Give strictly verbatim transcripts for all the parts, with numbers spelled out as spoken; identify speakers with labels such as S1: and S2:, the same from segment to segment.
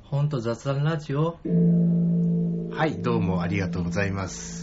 S1: ほんと雑談ラジオ。
S2: はい、どうもありがとうございます。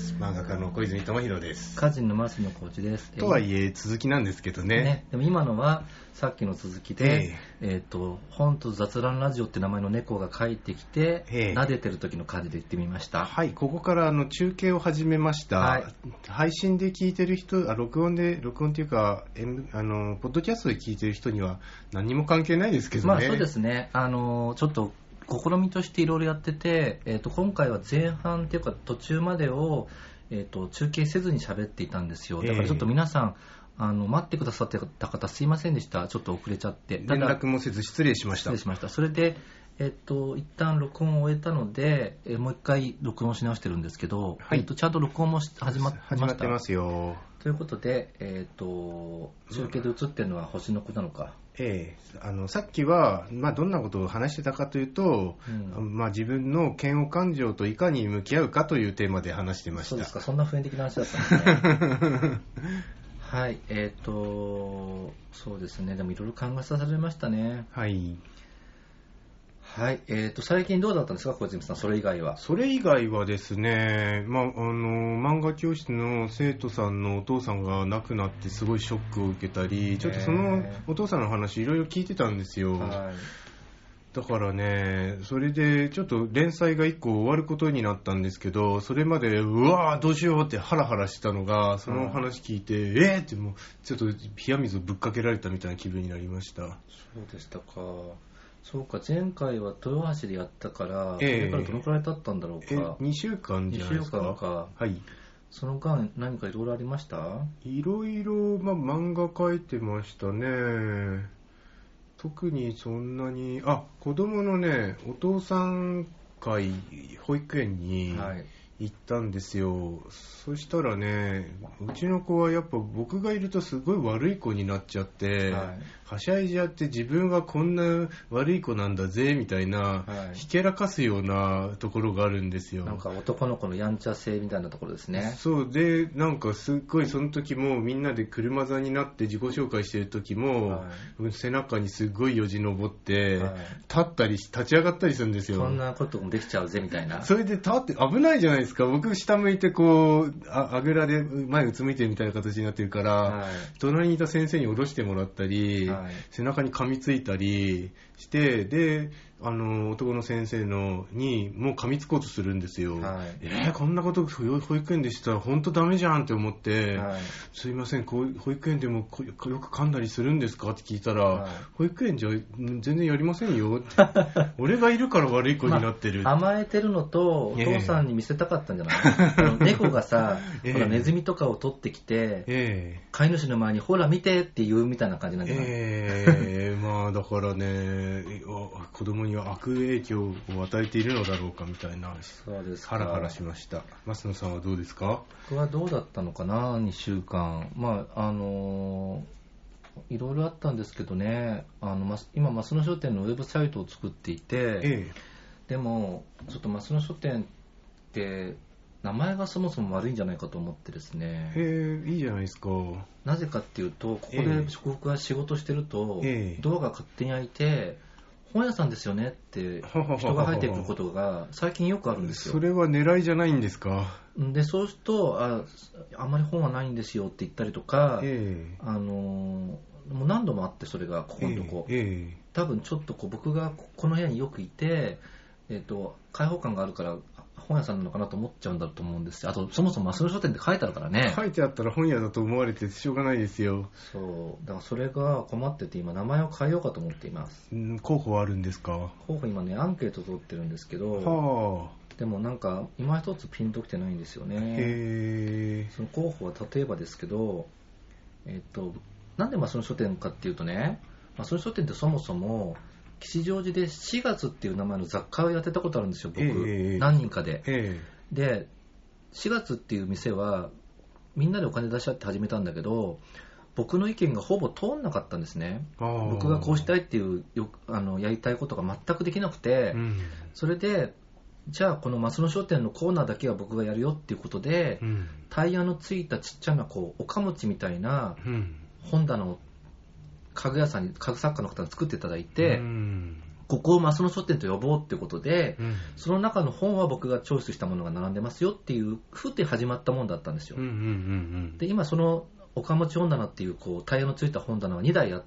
S2: 漫画家の小泉智弘です。
S1: 歌人の増野浩二です。
S2: とはいえ続きなんですけど ね,
S1: ねでも今のはさっきの続きで、えーえー、とほんと雑談ラジオって名前の猫が帰ってきて、えー、撫でてる時の感じで言ってみました。
S2: はい、ここからあの中継を始めました、はい、配信で聞いてる人、あ録音で録音っていうか、M、あのポッドキャストで聞いてる人には何にも関係ないですけどね。
S1: まあそうですね、あのちょっと試みとしていろいろやってて、えー、と今回は前半っていうか途中までを、えー、と中継せずに喋っていたんですよ。だからちょっと皆さん、えー、あの待ってくださってた方すいませんでした。ちょっと遅れちゃって
S2: 連絡もせず失礼しました。
S1: 失礼しました。それで、えー、と一旦録音を終えたので、えー、もう一回録音し直してるんですけど、はい、えー、とちゃんと録音も始まってました。
S2: 始まってますよ。
S1: ということで、えー、と中継で映ってるのは星の子なのか。
S2: ええ、あのさっきは、まあ、どんなことを話してたかというと、うんまあ、自分の嫌悪感情といかに向き合うかというテーマで話してました。
S1: そうですか、そんな普遍的な話だったんですね。はい、えっ、ー、とそうですね、でもいろいろ考えさせられましたね。
S2: はい
S1: はい、えー、と最近どうだったんですか、小泉さん。それ以外は。
S2: それ以外はですね、まあ、あの漫画教室の生徒さんのお父さんが亡くなってすごいショックを受けたり、ちょっとそのお父さんの話いろいろ聞いてたんですよ。はい、だからね、それでちょっと連載がいっこ終わることになったんですけど、それまでうわーどうしようってハラハラしたのが、その話聞いて、うん、えーってもうちょっと冷や水をぶっかけられたみたいな気分になりました。
S1: そうでしたか。そうか、前回は豊橋でやったから、えー、それからどのくらい経ったんだろうか。
S2: えにしゅうかんじゃないですか。
S1: にしゅうかんか。
S2: はい。
S1: その間何かいろいろありました？
S2: いろいろ、まあ、漫画描いてましたね。特にそんなに、あ、子供のね、お父さん会、保育園に行ったんですよ。はい、そしたらね、うちの子はやっぱ僕がいるとすごい悪い子になっちゃって、はい、はしゃいじゃって自分はこんな悪い子なんだぜみたいな、はい、ひけらかすようなところがあるんですよ。
S1: なんか男の子のやんちゃ性みたいなところですね。
S2: そうで、なんかすっごいその時もみんなで車座になって自己紹介してる時も、はい、背中にすっごいよじ登って、はい、立ったり立ち上がったりするんですよ。
S1: そんなこともできちゃうぜみたいな。
S2: それで立って危ないじゃないですか。僕下向いてこう あ, あぐらで前うつむいてるみたいな形になってるから、はい、隣にいた先生に下ろしてもらったり、はい、背中に噛みついたりして、であの男の先生のにもう噛みつこうとするんですよ。はい、えー、こんなこと保育園でしたら本当ダメじゃんって思って、はい、すいません、こう保育園でもよく噛んだりするんですかって聞いたら、はい、保育園じゃ全然やりませんよって俺がいるから悪い子になってる、
S1: まあ、甘えてるのとお父さんに見せたかったんじゃない、えー、猫がさ、えー、ほらネズミとかを取ってきて、えー、飼い主の前にほら見てって言うみたいな感じなんじゃない、
S2: えー、まあだからね、子供には悪影響を与えているのだろうかみたいな。
S1: そうですか。
S2: ハラハラしました。増野さんはどうですか？
S1: 僕はどうだったのかな、にしゅうかん。まああのー、いろいろあったんですけどね、あの今増野書店のウェブサイトを作っていて、ええ、でもちょっと増野書店って名前がそもそも悪いんじゃないかと思ってですね。
S2: へえ、いいじゃないですか。
S1: なぜかっていうと、ここで僕が仕事してると、ええ、ドアが勝手に開いて、本屋さんですよねって人が入ってくることが最近よくあるんですよ。
S2: それは狙いじゃないんですか？
S1: でそうすると あ, あんまり本はないんですよって言ったりとか、えー、あのもう何度もあって、それがここのとこ、えーえー、多分ちょっとこう僕がこの部屋によくいて、えーと、開放感があるから本屋さんなのかなと思っちゃうんだと思うんですよ。あとそもそも増野書店って書いてあるからね。
S2: 書いてあったら本屋だと思われてしょうがないですよ。
S1: そうだからそれが困ってて、今名前を変えようかと思っています。
S2: ん候補あるんですか？
S1: 候補今ねアンケート取ってるんですけど、はあ、でもなんか今一つピンときてないんですよね。へー。その候補は例えばですけど、えっとなんで増野書店かっていうとね、増野書店ってそもそも吉祥寺でしがつっていう名前の雑貨をやってたことあるんですよ、僕、えー、何人かで、えー、でしがつっていう店はみんなでお金出し合って始めたんだけど、僕の意見がほぼ通んなかったんですね。僕がこうしたいっていうよあのやりたいことが全くできなくて、うん、それでじゃあこの増野書店のコーナーだけは僕がやるよっていうことで、うん、タイヤのついたちっちゃなこうおかもちみたいな本棚を家具屋さんに家具作家の方に作っていただいて、うん、 ここをマスの書店と呼ぼうってことで、
S2: うん、
S1: その中の本は僕がチョイスしたものが並んでますよっていうふうって始まったもんだったんですよ、
S2: うんうんうんうん、
S1: で今その岡持本棚っていうこうタイヤのついた本棚はにだいあって、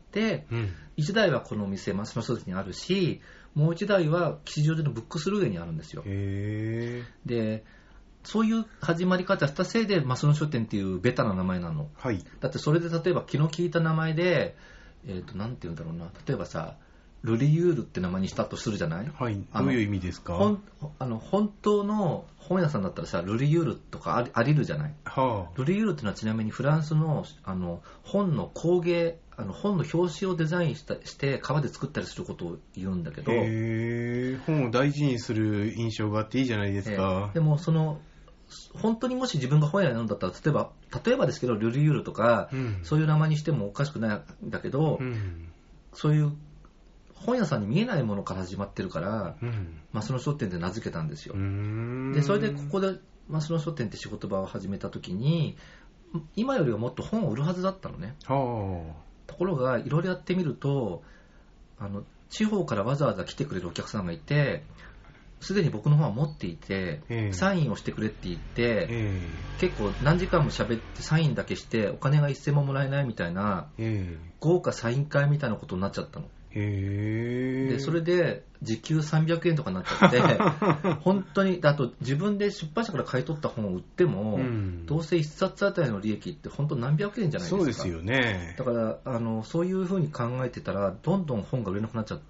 S1: うん、いちだいはこのお店マスの書店にあるし、もういちだいは吉祥寺のブックスルーエにあるんですよ。
S2: へ
S1: でそういう始まり方したせいでマスの書店っていうベタな名前なの、
S2: はい、
S1: だってそれで例えば気の利いた名前で、えーと、なんて言うんだろうな、例えばさルリユールって名前にしたとするじゃない、
S2: はい、どういう意味ですか。
S1: ほんあの本当の本屋さんだったらさルリユールとかあり、ありるじゃない、
S2: はあ、
S1: ルリユールっていうのはちなみにフランス の, あの本の工芸、あの本の表紙をデザインしたして革で作ったりすることを言うんだけど、
S2: へ本を大事にする印象があっていいじゃないですか、
S1: えー、でもその本当にもし自分が本屋になるんだったら、例えば例えばですけどルリユールとか、うん、そういう名前にしてもおかしくないんだけど、うん、そういう本屋さんに見えないものから始まってるから、うん、マスの書店で名付けたんですよ。でそれでここでマスの書店って仕事場を始めた時に、今よりはもっと本を売るはずだったのね。
S2: は
S1: あ、ところがいろいろやってみると、あの地方からわざわざ来てくれるお客さんがいて、すでに僕の本は持っていて、えー、サインをしてくれって言って、えー、結構何時間も喋ってサインだけしてお金が一銭ももらえないみたいな、えー、豪華サイン会みたいなことになっちゃったの。
S2: へ
S1: でそれで時給さんびゃくえんとかになっちゃって本当に、あと自分で出版社から買い取った本を売っても、うん、どうせいっさつあたりの利益って本当何百円じゃないですか。
S2: そうですよね。
S1: だからあのそういう風に考えてたらどんどん本が売れなくなっちゃって、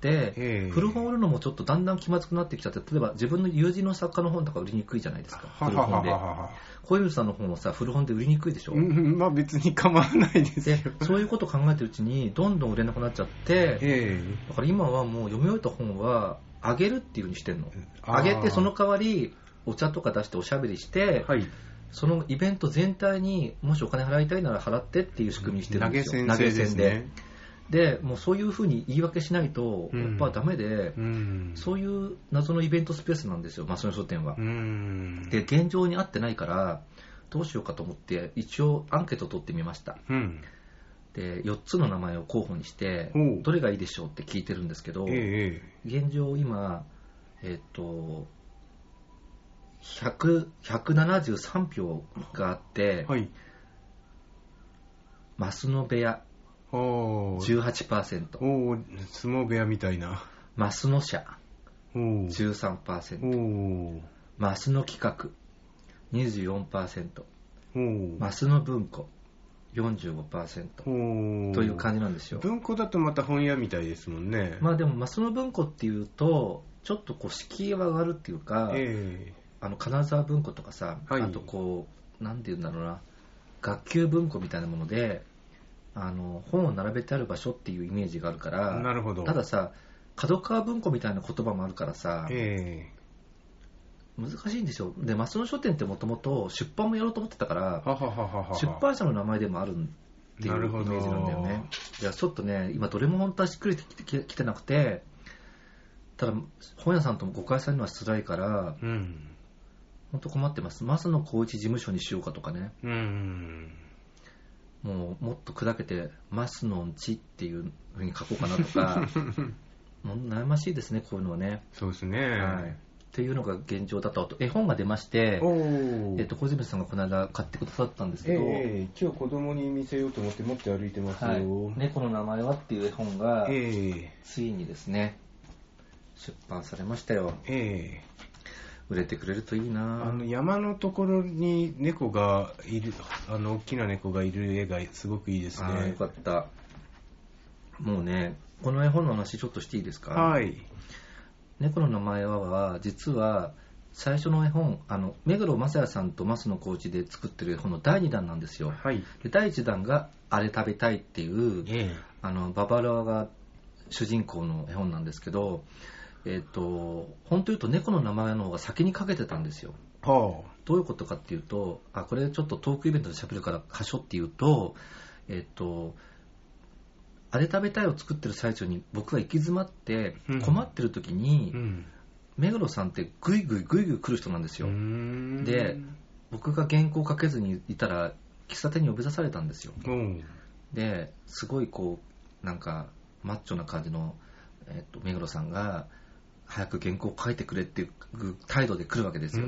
S1: 古本売るのもちょっとだんだん気まずくなってきちゃって、例えば自分の友人の作家の本とか売りにくいじゃないですか、古本で。小泉さんの本をさ古本で売りにくいでしょ、
S2: うん、まあ別に構わないですよ。
S1: でそういうことを考えてるうちにどんどん売れなくなっちゃって、だから今はもう読み終えた本はあげるっていう風にしてるの。あげてその代わりお茶とか出しておしゃべりして、はい、そのイベント全体にもしお金払いたいなら払ってっていう仕組みにしてるんですよ。
S2: 投げ銭で。
S1: でもうそういう風に言い訳しないとやっぱダメで、うん、そういう謎のイベントスペースなんですよ、マスの書店は。うん、で現状に合ってないからどうしようかと思って一応アンケートを取ってみました。うん、でよっつの名前を候補にしてどれがいいでしょうって聞いてるんですけど、えー、現状今えっとひゃく、ひゃくななじゅうさんひょうがあって、はい、マスの部屋じゅうはちパーセント、
S2: お相撲部屋みたいな。
S1: マスの社じゅうさんパーセント、マスの企画 にじゅうよんパーセント、マスの文庫 よんじゅうごパーセント という感じなんですよ。
S2: 文庫だとまた本屋みたいですもんね。
S1: まあでもマスの文庫っていうとちょっとこう敷居が上がるっていうか、えー、あの金沢文庫とかさ、はい、あとこうなんていうんだろうな、学級文庫みたいなものであの本を並べてある場所っていうイメージがあるから。
S2: なるほど。
S1: たださ角川文庫みたいな言葉もあるからさ、えー、難しいんですよ。でマスの書店ってもともと出版もやろうと思ってたからはははは出版社の名前でもあるっていうイメージなんだよね。いやちょっとね今どれも本当はしっくりきてなくて、ただ本屋さんとも誤解されるのは辛いから、うん、本当困ってます。マスの光一事務所にしようかとかね、うん、もうもっと砕けてマスのんちっていう風に書こうかなとかもう悩ましいですね、こういうのはね。
S2: そうですね、
S1: はい、っていうのが現状だったと。絵本が出まして、えっと、小泉さんがこの間買ってくださったんですけど、
S2: えー、今日子供に見せようと思って持って歩いてますよ、はい、
S1: 猫の名前はっていう絵本が、えー、ついにですね出版されましたよ。えー売れてくれるといいな。
S2: あの山のところに猫がいる、あの大きな猫がいる絵がすごくいいですね。
S1: あ、よかった。もうね、この絵本の話ちょっとしていいですか。
S2: はい。
S1: 猫の名前は実は最初の絵本、あの目黒雅也さんと増野浩一で作ってる絵本のだいにだんなんですよ。はい。でだいいちだんがあれ食べたいっていう、ええ、あのババロアが主人公の絵本なんですけど。えー、と本当言うと猫の名前の方が先にかけてたんですよ。はあ、どういうことかっていうと、あこれちょっとトークイベントで喋るから箇所っていうと、えー、とあれ食べたいを作ってる最中に僕が行き詰まって困ってる時に、うん、目黒さんってグイグイグイグイ来る人なんですよ。で僕が原稿書けずにいたら喫茶店に呼び出されたんですよ。うん、ですごいこうなんかマッチョな感じのえー、と目黒さんが早く原稿を書いてくれっていう態度で来るわけですよ、うん、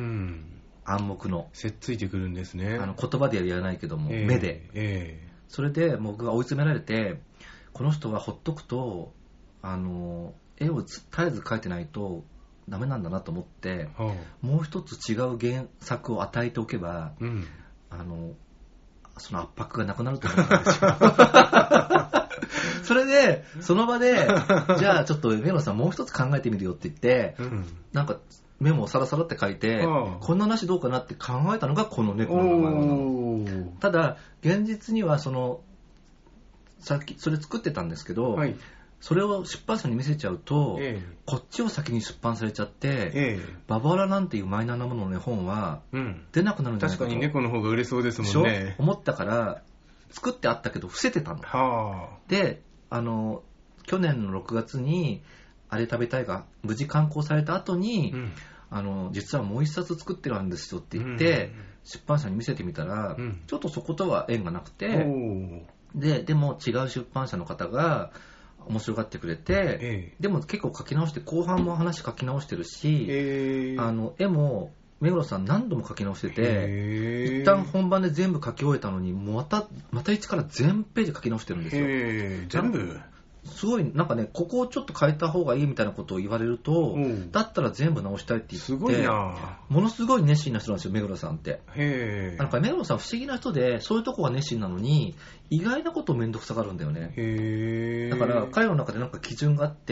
S1: 暗黙の
S2: せっついてくるんですね。
S1: あの言葉では言わないけども、えー、目で、えー、それで僕が追い詰められて、この人はほっとくとあの絵を絶えず描いてないとダメなんだなと思って、はあ、もう一つ違う原作を与えておけば、うん、あのその圧迫がなくなると思ったんですよそれでその場でじゃあちょっと目黒さんもう一つ考えてみるよって言って、うん、なんかメモをサラサラって書いて、はあ、こんな話どうかなって考えたのがこの猫の名前なの。ただ現実にはそのさっきそれ作ってたんですけど、はい、それを出版社に見せちゃうと、ええ、こっちを先に出版されちゃって、ええ、ババラなんていうマイナーなものの、ね、本は出なくなるんじゃないかと、
S2: うん、確かに猫の方が売れそうですもんね。
S1: 思ったから作ってあったけど伏せてたの、はあ、であの去年のろくがつにあれ食べたいが無事刊行された後に、うん、あの実はもう一冊作ってるんですよって言って、うん、出版社に見せてみたら、うん、ちょっとそことは縁がなくて、で, でも違う出版社の方が面白がってくれて、ええ、でも結構書き直して後半も話書き直してるし、えー、あの絵も目黒さん何度も書き直してて、えー、一旦本番で全部書き終えたのにまたまた一から全ページ書き直してるんですよ、
S2: えー、全部
S1: すごいなんかね、ここをちょっと変えた方がいいみたいなことを言われると、うん、だったら全部直したいって言って、すごいな、ものすごい熱心な人なんですよ、目黒さんって。へなんか目黒さん不思議な人で、そういうとこが熱心なのに意外なことをめんどくさがるんだよね。へだから彼の中でなんか基準があって、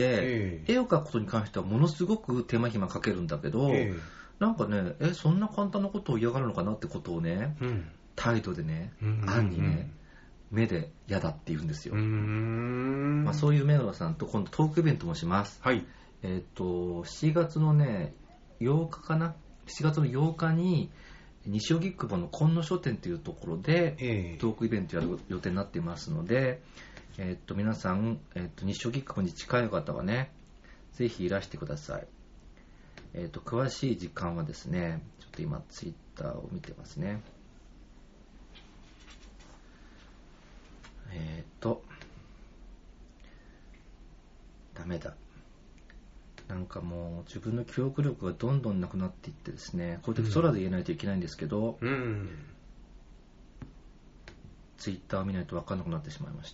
S1: 絵を描くことに関してはものすごく手間暇かけるんだけど、なんかね、えそんな簡単なことを嫌がるのかなってことをね、うん、態度でね、暗にね、目で嫌だって言うんですよ。うーん、まあ、そういう目黒さんと今度トークイベントもします。はい。えっとしちがつのねようかかな、しちがつのようかに西荻窪の今野書店というところで、えー、トークイベントやる予定になっていますので、えっと皆さん、えっと西荻窪に近い方はねぜひいらしてください。えっと詳しい時間はですね、ちょっと今ツイッターを見てますね。えーとダメだ、なんかもう自分の記憶力がどんどんなくなっていってですね、こうやって空で言えないといけないんですけど、うん、ツイッターを見ないと分かんなくなってしまいました。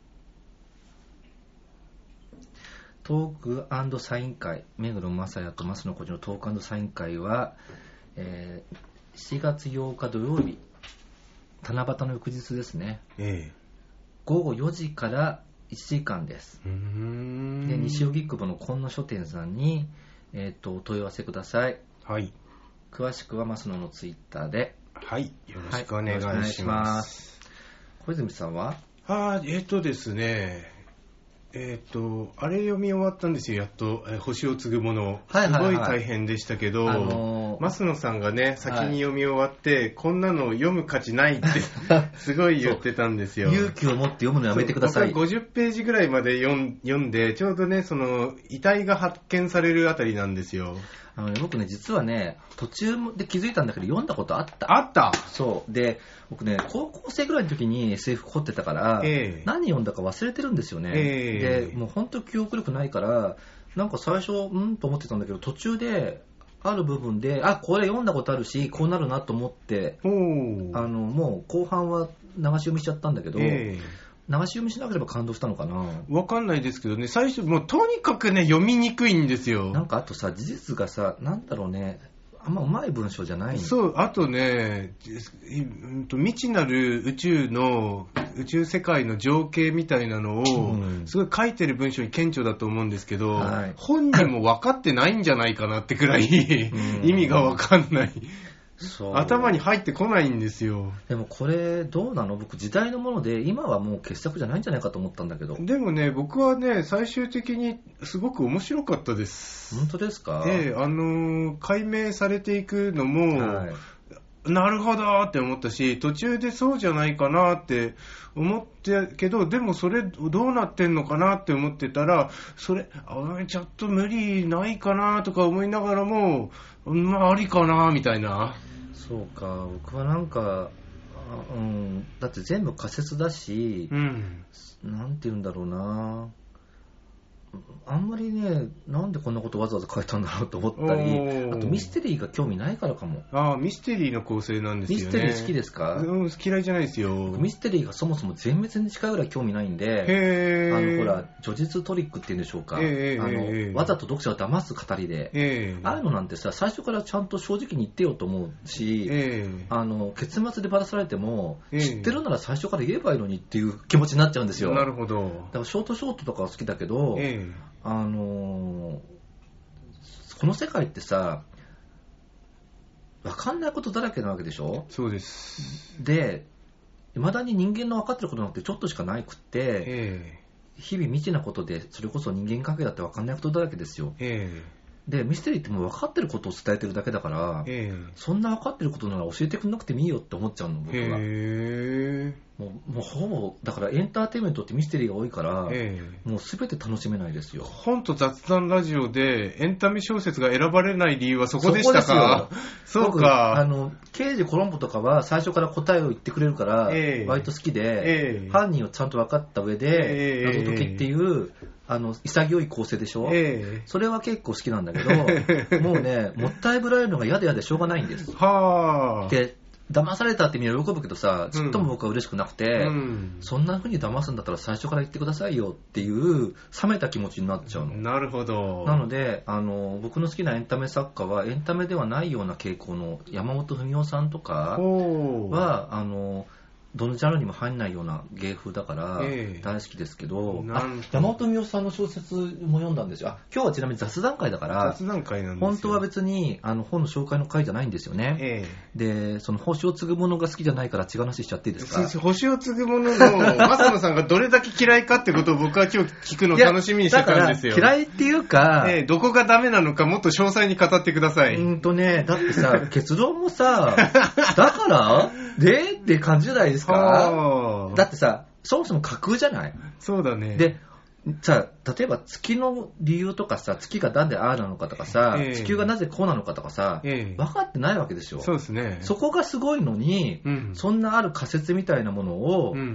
S1: トーク&サイン会、目黒正也と増野浩二のトーク&サイン会は、えー、しがつようか土曜日、七夕の翌日ですね、ええ、ごごよじからいちじかんです。うーんで西荻窪の今野書店さんに、えー、とお問い合わせください。はい。詳しくは増野のツイッターで。
S2: はい。よろしくお願いします。はい、します。
S1: 小泉さんは？
S2: あー、えっ、ー、とですね、えっ、ー、とあれ読み終わったんですよ、やっと、えー、星を継ぐもの、はいはいはい、すごい大変でしたけど、あのー、増野さんがね先に読み終わって、はい、こんなの読む価値ないってすごい言ってたんですよ。
S1: 勇気を持って読むのやめてください。
S2: 僕はごじゅっページぐらいまで読ん、読んでちょうどねその遺体が発見されるあたりなんですよ。
S1: あのね、僕ね実はね途中で気づいたんだけど読んだことあった。
S2: あった
S1: そうで僕ね高校生ぐらいの時に エスエフ 凝ってたから、えー、何読んだか忘れてるんですよね、えー、でもう本当に記憶力ないからなんか最初うんと思ってたんだけど途中である部分であこれ読んだことあるしこうなるなと思ってあのもう後半は流し読みしちゃったんだけど、えー流し読みしなければ感動したのかな。
S2: わかんないですけどね、最初もうとにかくね読みにくいんですよ。
S1: なんかあとさ事実がさなんだろうねあんまうまい文章じゃない。
S2: そうあとね未知なる宇宙の宇宙世界の情景みたいなのを、うん、すごい書いてる文章に顕著だと思うんですけど、はい、本人も分かってないんじゃないかなってくらい意味が分かんない。そう頭に入ってこないんですよ。
S1: でもこれどうなの？僕時代のもので今はもう傑作じゃないんじゃないかと思ったんだけど。
S2: でもね僕はね最終的にすごく面白かったです。
S1: 本当ですか？
S2: ええあのー、解明されていくのも、はい、なるほどって思ったし途中でそうじゃないかなって思ってけどでもそれどうなってんのかなって思ってたらそれあちょっと無理ないかなとか思いながらもまあありかなみたいな。
S1: そうか僕はなんか、うん、だって全部仮説だし、うん、なんて言うんだろうなあんまりね、なんでこんなことわざわざ書いたんだろうと思ったり、あとミステリーが興味ないからかも。
S2: ああ、ミステリーの構成なんですよね。
S1: ミステリー好きですか？
S2: うん、嫌いじゃないですよ。
S1: ミステリーがそもそも全滅に近いぐらい興味ないんで、
S2: へー。
S1: あの、ほら、叙述トリックっていうんでしょうか。
S2: へー。
S1: あ
S2: の、
S1: わざと読者を騙す語りで、へー。ああいうのなんてさ、最初からちゃんと正直に言ってよと思うし、へー。あの、結末でばらされても、知ってるなら最初から言えばいいのにっていう気持ちになっちゃうんですよ。
S2: なるほど。
S1: だからショートショートとかは好きだけど、へー。あのー、この世界ってさ、分かんないことだらけなわけでしょ？
S2: そうです。
S1: で、未だに人間の分かってることなんてちょっとしかないくって、日々未知なことで、それこそ人間関係だって分かんないことだらけですよ。で、ミステリーってもう分かってることを伝えてるだけだから、そんな分かってることなら教えてくれなくてもいいよって思っちゃうの、僕は。もう、もうほぼ、だからエンターテインメントってミステリーが多いから、えー、もうすべて楽しめないですよ。
S2: 本と雑談ラジオでエンタメ小説が選ばれない理由はそこでしたか？そうか。
S1: あの、刑事コロンボとかは最初から答えを言ってくれるから、えー、割と好きで、えー、犯人をちゃんと分かった上で、えー、謎解きっていう、あの、潔い構成でしょ、えー、それは結構好きなんだけど、もうね、もったいぶられるのが嫌で嫌でしょうがないんです。はー。で、騙されたってみんな喜ぶけどさ、ちっとも僕は嬉しくなくて、うん、そんな風に騙すんだったら最初から言ってくださいよっていう冷めた気持ちになっちゃうの。
S2: なるほど。
S1: なので、あの、僕の好きなエンタメ作家はエンタメではないような傾向の山本文夫さんとかは、あの、どのジャンルにも入んないような芸風だから大好きですけど、えー、あ山本美代さんの小説も読んだんですよ。あ、今日はちなみに雑談会だから
S2: 雑談会なんですよ。
S1: 本当は別にあの本の紹介の会じゃないんですよね、えー、でその星を継ぐものが好きじゃないから違う話しちゃっていいですか？
S2: 星を継ぐものの正野さんがどれだけ嫌いかってことを僕は今日聞くのを楽しみにしてたんですよ。
S1: 嫌いっていうか、
S2: えー、どこがダメなのかもっと詳細に語ってください。
S1: うんとね、だってさ結論もさだからでって感じじゃないですか？だってさ、そもそも架空じゃない？
S2: そうだね。
S1: で、さ、例えば月の理由とかさ、月がなんでああなのかとかさ、えー、地球がなぜこうなのかとかさ、えー、分かってないわけですよ。
S2: そうですね。
S1: そこがすごいのに、うん、そんなある仮説みたいなものを、うんうん、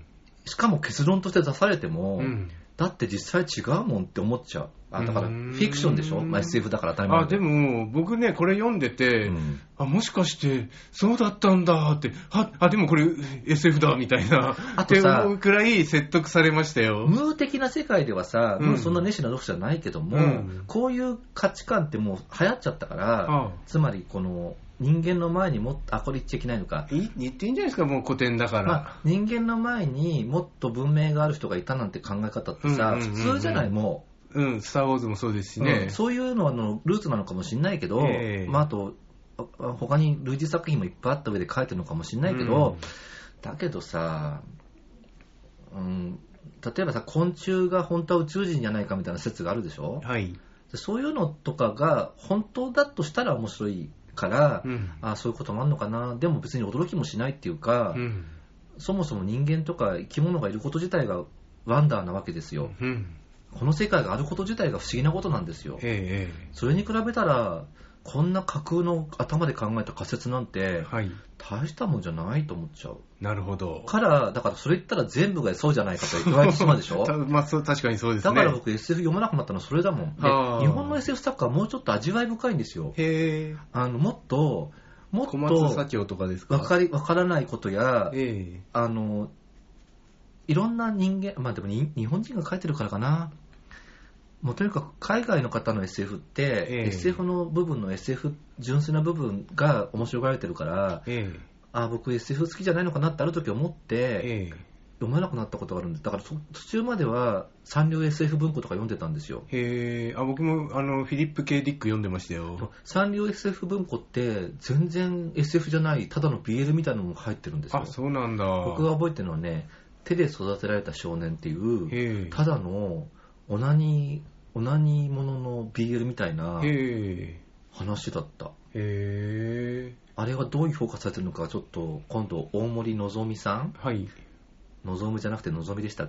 S1: しかも結論として出されても、うん、だって実際違うもんって思っちゃう。あ、だからフィクションでしょ、まあ、エスエフ だから当たり前。
S2: あ、でも僕ねこれ読んでて、うん、あ、もしかしてそうだったんだって、あ、あでもこれ エスエフ だみたいなあとさって思うくらい説得されましたよ。
S1: 無的な世界ではさ、うん、もうそんな熱心な読者じゃないけども、うん、こういう価値観ってもう流行っちゃったから、ああつまりこの人間の前にもっと、あ、これ言っちゃいけないのか。
S2: 言っていいんじゃないですか、もう古典だから。まあ、
S1: 人間の前にもっと文明がある人がいたなんて考え方ってさ、うんうんうんうん、普通じゃない、もう。
S2: うん、スターウォーズもそうですしね。
S1: うん、そういうのはのルーツなのかもしれないけど、えー、まあ、あと、他に類似作品もいっぱいあった上で書いてるのかもしれないけど、うん、だけどさ、うん、例えばさ、昆虫が本当は宇宙人じゃないかみたいな説があるでしょ？はい。そういうのとかが本当だとしたら面白いから、うん、あ、そういうこともあるのかな。でも別に驚きもしないっていうか、うん、そもそも人間とか生き物がいること自体がワンダーなわけですよ。うん、この世界があること自体が不思議なことなんですよ。ええ、それに比べたらこんな架空の頭で考えた仮説なんて、はい、大したもんじゃないと思っちゃう。
S2: なるほど。
S1: からだからそれ言ったら全部がそうじゃないかと言われてしまうでしょ。
S2: まあ、そう確かにそうですね。
S1: だから僕 エスエフ 読まなくなったのはそれだもん。で日本の エスエフ 作家はもうちょっと味わい深いんですよ。へあのもっともっと
S2: 小松左京とかですか？
S1: 分かり分からないことや、あのいろんな人間、まあでも日本人が書いてるからかな。もうとにかく海外の方の エスエフ って、えー、エスエフ の部分の エスエフ 純粋な部分が面白がられてるから、えー、あ、僕 エスエフ 好きじゃないのかなってある時思って、えー、読まなくなったことがあるんです。だから途中まではサンリオ エスエフ 文庫とか読んでたんですよ。
S2: へー、あ、僕もあのフィリップ・K・ディック読んでましたよ。
S1: サンリオ エスエフ 文庫って全然 エスエフ じゃないただの ビーエル みたいなのも入ってるんですよ。
S2: あ、そうなんだ。
S1: 僕が覚えてるのはね、手で育てられた少年っていうただのオナニーオナニーものの ビーエル みたいな話だった。へー。あれがどういう評価されてるのかちょっと今度大森のぞみさん、はい、のぞむじゃなくてのぞみでしたっけ？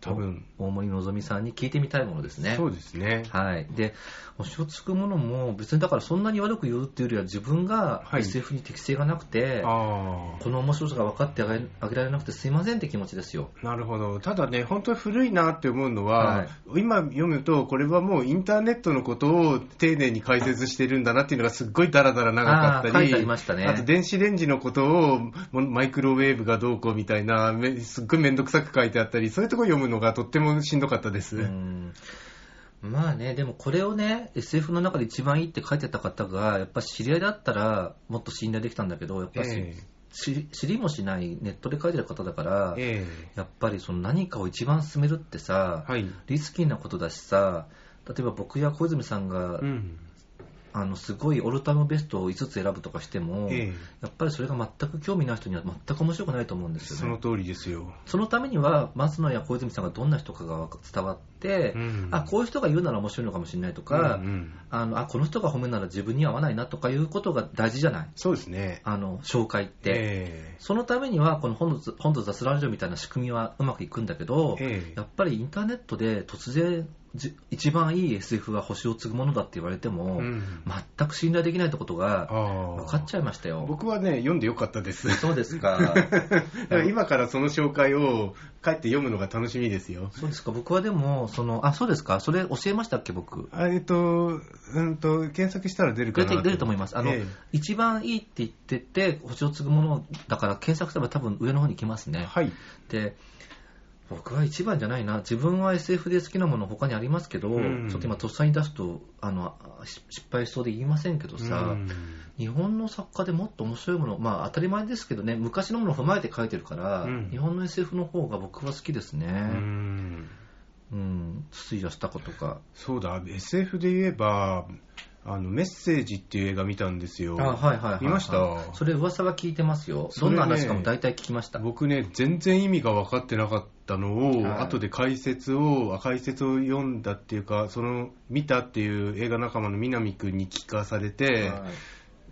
S2: 多分
S1: 大森のぞみさんに聞いてみたいものですね。
S2: そうですね。
S1: はい。で、星をつくものも別にだからそんなに悪く言うっていうよりは自分が エスエフ に適性がなくて、はい、この面白さが分かってあげられなくてすいませんって気持ちですよ。
S2: なるほど。ただね、本当に古いなって思うのは、はい、今読むとこれはもうインターネットのことを丁寧に解説してるんだなっていうのがすっごいダラダラ長かったり、あ、
S1: 書いてありましたね。
S2: あと電子レンジのことをマイクロウェーブがどうこうみたいなすっごいめんどくさく書いてあったり、そういうところ読むのがとってもしんどかったです。うん、
S1: まあね、でもこれをね エスエフ の中で一番いいって書いてた方がやっぱ知り合いだったらもっと信頼できたんだけど、やっぱり、えー、知りもしないネットで書いてる方だから、えー、やっぱりその何かを一番進めるってさ、はい、リスキーなことだしさ、例えば僕や小泉さんが、うん、あのすごいオルタムベストをいつつ選ぶとかしても、えー、やっぱりそれが全く興味ない人には全く面白くないと思うんですよね。
S2: その通りですよ。
S1: そのためには松野や小泉さんがどんな人かが伝わって、うん、あ、こういう人が言うなら面白いのかもしれないとか、うんうん、あのあこの人が褒めるなら自分には合わないなとかいうことが大事じゃない。
S2: そうですね。
S1: あの紹介って、
S2: えー、
S1: そのためにはこの本と本と雑ラジオみたいな仕組みはうまくいくんだけど、えー、やっぱりインターネットで突然一番いい エスエフ は星を継ぐものだって言われても、うん、全く信頼できないってことが分かっちゃいましたよ。
S2: 僕はね読んでよかったです。
S1: そうですか。
S2: だから今からその紹介を帰って読むのが楽しみですよ。
S1: そうですか。僕はでもそのあそうですか。それ教えましたっけ僕。
S2: あえっとうんと検索したら出るかなと。
S1: 出ると思います。あの、ええ、一番いいって言ってて星を継ぐものだから検索すれば多分上の方に来ますね。
S2: はい。
S1: で。僕は一番じゃないな。自分は エスエフ で好きなもの他にありますけど、うん、ちょっと今とっさに出すとあの失敗しそうで言いませんけどさ、うん、日本の作家でもっと面白いもの、まあ当たり前ですけどね、昔のものを踏まえて書いてるから、うん、日本の エスエフ の方が僕は好きですね。うんうん、筒井康隆とか。
S2: そうだ、エスエフ で言えばあのメッセージっていう映画見たんですよ。
S1: あ、はいはいはいはい、
S2: 見ました？
S1: それ噂は聞いてますよ。どんな話かも大体聞きました。
S2: 僕ね全然意味が分かってなかったのを、はい、後で解説を解説を読んだっていうか、その見たっていう映画仲間の南くんに聞かされて、はい、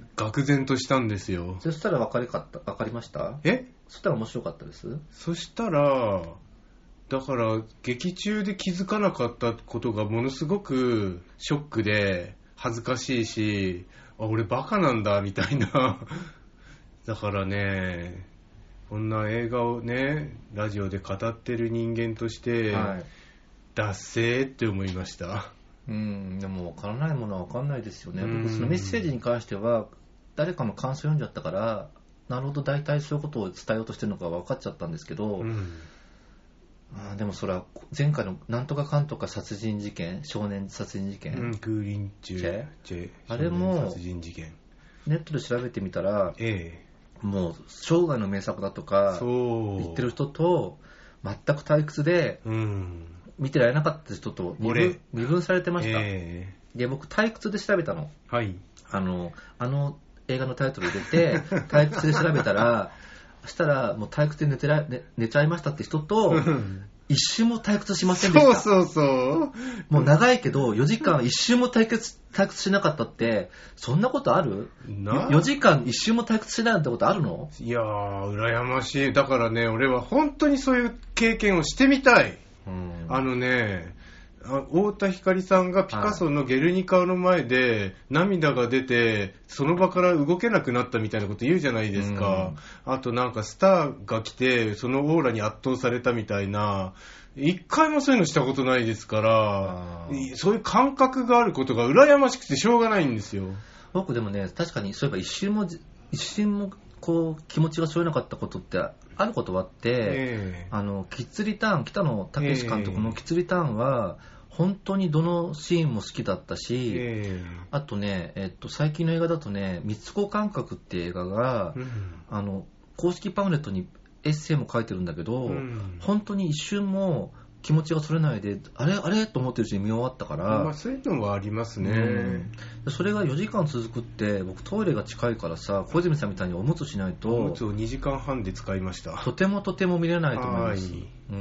S2: 愕然としたんですよ。
S1: そしたら分かりかった分かりました？
S2: え？
S1: そしたら面白かったです。
S2: そしたらだから劇中で気づかなかったことがものすごくショックで恥ずかしいし、あ、俺バカなんだみたいなだからね、こんな映画をねラジオで語ってる人間として、はい、ダッセーって思いました。
S1: うん、でも分からないものは分からないですよね。僕そのメッセージに関しては誰かの感想読んじゃったから、なるほど大体そういうことを伝えようとしてるのか分かっちゃったんですけど、うん、あでもそれは前回のなんとかかんとか殺人事件、少年殺人事件、
S2: うん、空林中チェ
S1: チェあれも
S2: 殺人事件
S1: ネットで調べてみたら、
S2: え
S1: え、もう生涯の名作だとか言ってる人と全く退屈で、うん、見てられなかった人と二分、二分されてました、えー、で僕退屈で調べたの、
S2: はい、
S1: あのあの映画のタイトル入れて退屈で調べたらそしたらもう退屈で寝てら、寝、寝ちゃいましたって人と一瞬も退屈しませんでした。
S2: そうそうそう。
S1: もう長いけどよじかん一瞬も退屈、退屈しなかったってそんなことある？なよじかん一瞬も退屈しないなんてことあるの？
S2: いやー羨ましい。だからね俺は本当にそういう経験をしてみたい。うん、あのね太田光さんがピカソのゲルニカの前で涙が出てその場から動けなくなったみたいなこと言うじゃないですか、うん、あとなんかスターが来てそのオーラに圧倒されたみたいな、一回もそういうのしたことないですから、そういう感覚があることが羨ましくてしょうがないんですよ。
S1: 僕でもね確かにそういえば一瞬も一瞬もこう気持ちがそれなかったことってあることはあって、えー、あのキッズリターン北野武監督のキッズリターンは本当にどのシーンも好きだったし、えー、あとね、えっと、最近の映画だとね三つ子感覚っていう映画が、うん、あの公式パンフレットにエッセイも書いてるんだけど、うん、本当に一瞬も気持ちがそれないであれあれと思ってるうちに見終わったから、
S2: まあ、そういうのはありますね、
S1: うん、それがよじかん続くって僕トイレが近いからさ小泉さんみたいにおむつしないと
S2: おむつをにじかんはんで使いました。
S1: とてもとても見れないと思います、うん、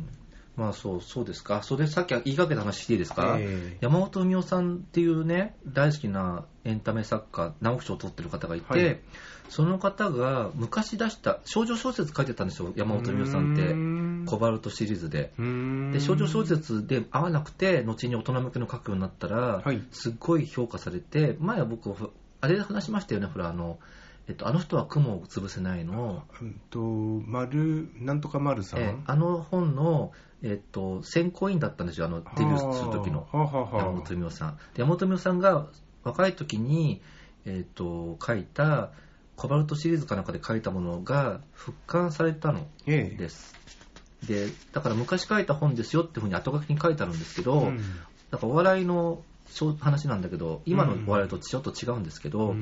S1: まあそうそうですか。それでさっき言いかけた話していいですか、えー、山本文夫さんっていうね大好きなエンタメ作家直木賞を取ってる方がいて、はい、その方が昔出した少女小説書いてたんですよ山本文夫さんって。 コバルトシリーズで。で、少女小説で合わなくて、後に大人向けの書くようになったら、はい、すっごい評価されて、前は僕、あれで話しましたよね、ほら、あの、えっと、あの人は雲を潰せないの。
S2: うんと、丸、なんとか丸さん、
S1: えあの本の、えっと、選考委員だったんですよ、あの、デビューする時の山本文夫さん。で、山本文夫さんが若い時に、えっと、書いた、コバルトシリーズかなんかで書いたものが復刊されたのです。ええ、で、だから昔書いた本ですよっていうふうに後書きに書いてあるんですけど、うん、だからお笑いの話なんだけど、今のお笑いとちょっと違うんですけど、うん、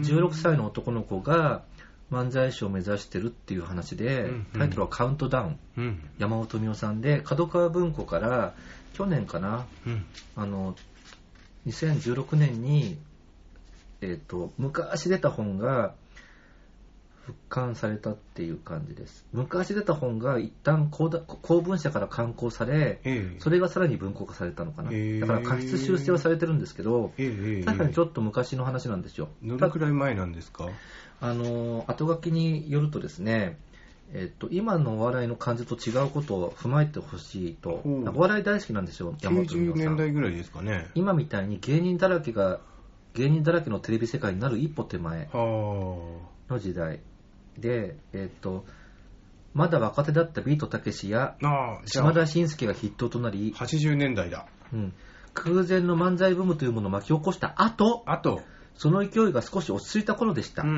S1: じゅうろくさいの男の子が漫才師を目指してるっていう話で、うん、タイトルはカウントダウン、うん、山本美代さんで、角川文庫から去年かな、うん、あのにせんじゅうろくねんに、えーと、昔出た本が復刊されたっていう感じです。昔出た本が一旦公文社から刊行され、えー、それがさらに文庫化されたのかな、えー、だから過失修正はされてるんですけど、えー、確かにちょっと昔の話なんですよ。
S2: どのくらい前なんですか？
S1: あの後書きによるとですね、えっと、今のお笑いの感じと違うことを踏まえてほしいと。お笑い大好きなんですよ、
S2: 山本美代さん。きゅうじゅうねんだいぐらいですかね。
S1: 今みたいに芸人だらけが芸人だらけのテレビ世界になる一歩手前の時代で、えっと、まだ若手だったビートたけしや島田紳介が筆頭となり、
S2: はちじゅうねんだいだ、
S1: うん、空前の漫才ブームというものを巻き起こした後、
S2: 後
S1: その勢いが少し落ち着いた頃でした、うんうん、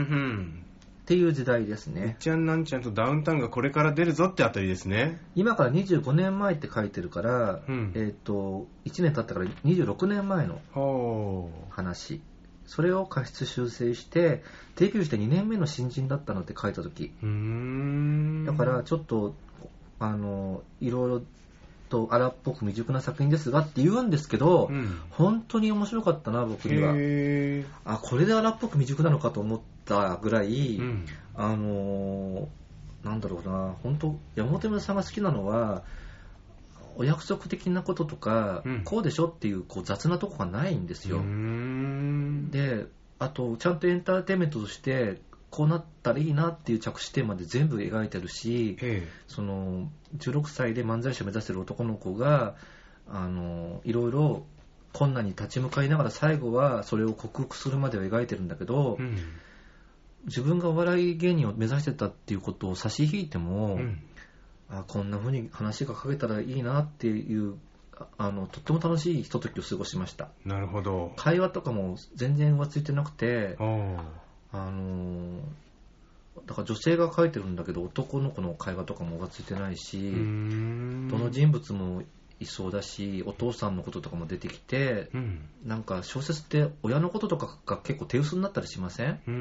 S1: っていう時代ですね。
S2: いっちゃんなんちゃんとダウンタウンがこれから出るぞってあたりですね。
S1: 今からにじゅうごねんまえって書いてるから、うん、えっといちねん経ったからにじゅうろくねんまえの話、それを過失修正してデビューしてにねんめの新人だったのって書いた時、うーん、だからちょっとあのいろいろと荒っぽく未熟な作品ですがって言うんですけど、うん、本当に面白かったな、僕には。へあ、これで荒っぽく未熟なのかと思ったぐらい、うん、あのなんだろうな、本当山本美代さんが好きなのはお約束的なこととか、うん、こうでしょっていう、こう雑なとこがないんですよ。うーん、で、あとちゃんとエンターテインメントとしてこうなったらいいなっていう着地点まで全部描いてるし、ええ、そのじゅうろくさいで漫才師を目指してる男の子があのいろいろ困難に立ち向かいながら最後はそれを克服するまでを描いてるんだけど、うん、自分がお笑い芸人を目指してたっていうことを差し引いても、うん、あ、こんな風に話が書けたらいいなっていうあのとっても楽しいひとときを過ごしました。
S2: なるほど。
S1: 会話とかも全然浮ついてなくて、あのだから女性が書いてるんだけど男の子の会話とかも浮ついてないし、うーん、どの人物もいそうだし、お父さんのこととかも出てきて、うん、なんか小説って親のこととかが結構手薄になったりしません？うん、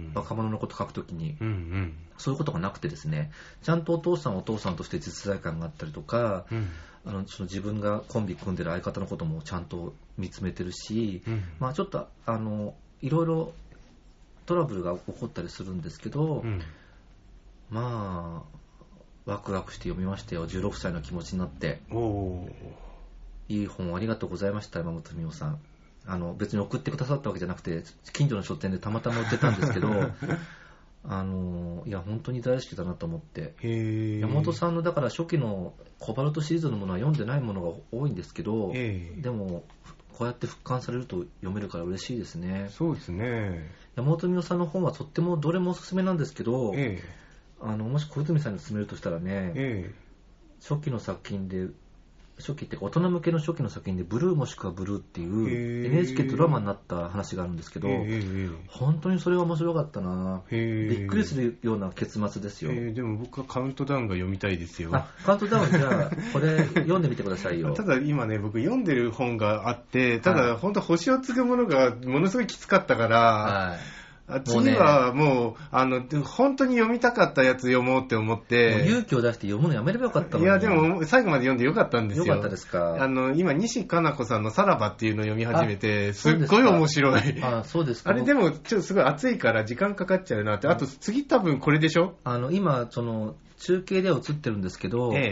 S1: 若者のこと書くときに、うんうん、そういうことがなくてですね、ちゃんとお父さんお父さんとして実在感があったりとか、うん、あのその自分がコンビ組んでる相方のこともちゃんと見つめてるし、うん、まあちょっとあのいろいろトラブルが起こったりするんですけど、うん、まあワクワクして読みましたよ。じゅうろくさいの気持ちになって。おいい本ありがとうございました。山本美代さん、あの別に送ってくださったわけじゃなくて近所の書店でたまたま売ってたんですけどあのいや本当に大好きだなと思って。へ山本さんのだから初期のコバルトシリーズのものは読んでないものが多いんですけど、でもこうやって復刊されると読めるから嬉しいですね。
S2: そうですね。
S1: 山本美代さんの本はとってもどれもおすすめなんですけど、ええ、あのもし小泉さんに勧めるとしたらね、ええ、初期の作品で初期っていうか大人向けの初期の作品でブルーもしくはブルーっていう エヌエイチケー ドラマになった話があるんですけど、本当にそれは面白かったな。びっくりするような結末ですよ。
S2: でも僕はカウントダウンが読みたいですよ。
S1: あ、カウントダウンじゃあこれ読んでみてくださいよ。
S2: ただ今ね僕読んでる本があって、ただ本当星を継ぐものがものすごいきつかったから、はい、次はもう、あの本当に読みたかったやつ読もうって思って、もう
S1: 勇気を出して読むのやめればよかったのに。
S2: いやでも最後まで読んでよかったんですよ。
S1: よかったですか。
S2: あの今西加奈子さんのさらばっていうのを読み始めて、すっごい面白い。
S1: あ、そうですか。
S2: あれでもちょっとすごい熱いから時間かかっちゃうなって。あと次多分これでしょ。
S1: あの今その中継では映ってるんですけど、ええ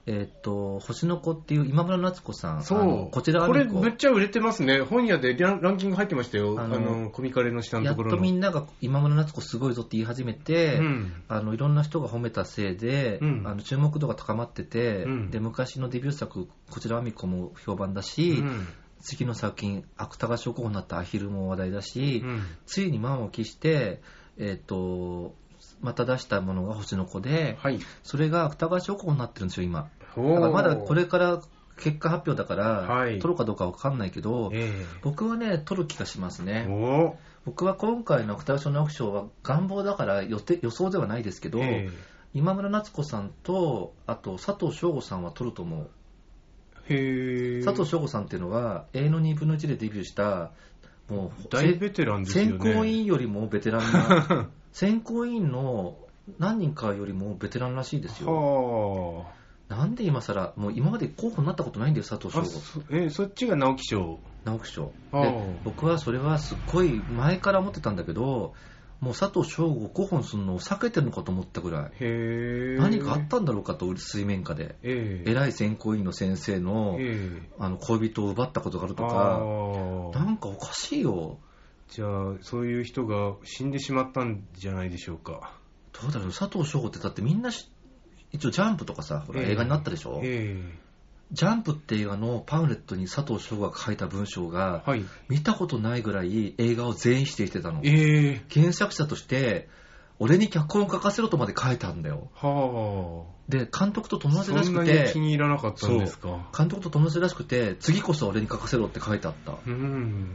S1: えっ、ー、と星の子っていう今村夏子さん、
S2: そう
S1: こちら
S2: これめっちゃ売れてますね。本屋でランキング入ってましたよ。あの、あのコミカレの下のところの。
S1: やっとみんなが今村夏子すごいぞって言い始めて、うん、あのいろんな人が褒めたせいで、うん、あの注目度が高まってて、うん、で昔のデビュー作こちらあみ子も評判だし、うん、次の作品芥川賞候補になったアヒルも話題だし、うん、ついに満を期して、えっ、ー、とまた出したものが星の子で、はい、それが芥川賞候補になってるんですよ今。だからまだこれから結果発表だから、はい、取るかどうかわかんないけど、えー、僕はね取る気がしますね。僕は今回の芥川賞直木賞は願望だから予定予想ではないですけど、えー、今村夏子さんとあと佐藤翔吾さんは取ると思う。へ佐藤翔吾さんっていうのは永遠のにぶんのいちでデビューしたもう
S2: 大ベテランですよね。
S1: 選考委員よりもベテランな選考委員の何人かよりもベテランらしいですよ。なんで今更もう今まで候補になったことないんだよ佐藤翔吾。
S2: そ, えそっちが直木賞。
S1: 直木賞で僕はそれはすっごい前から思ってたんだけど、もう佐藤翔吾候補にするのを避けてるのかと思ったぐらい。へ何かあったんだろうかと水面下で、えー、偉い選考委員の先生 の,、えー、あの恋人を奪ったことがあるとか、なんかおかしいよ。
S2: じゃあそういう人が死んでしまったんじゃないでしょうか。
S1: どうだろう。佐藤翔吾ってだってみんな一応ジャンプとかさほら映画になったでしょ、えー、ジャンプって映画のパンフレットに佐藤翔吾が書いた文章が、はい、見たことないぐらい映画を全員否定してたの、えー、原作者として俺に脚本を書かせろとまで書いたんだよ。はあ。で監督と友達らしくて、
S2: そんなに気に入らなかったんですか。
S1: 監督と友達らしくて次こそ俺に書かせろって書いてあった。うん、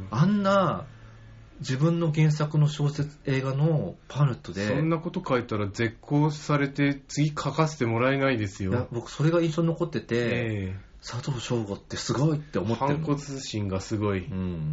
S1: あんな自分の原作の小説映画のパンフレットで
S2: そんなこと書いたら絶交されて次書かせてもらえないですよ。
S1: いや僕それが印象に残ってて、えー、佐藤翔吾ってすごいって思ってるの。
S2: 反骨心がすごい、
S1: うん、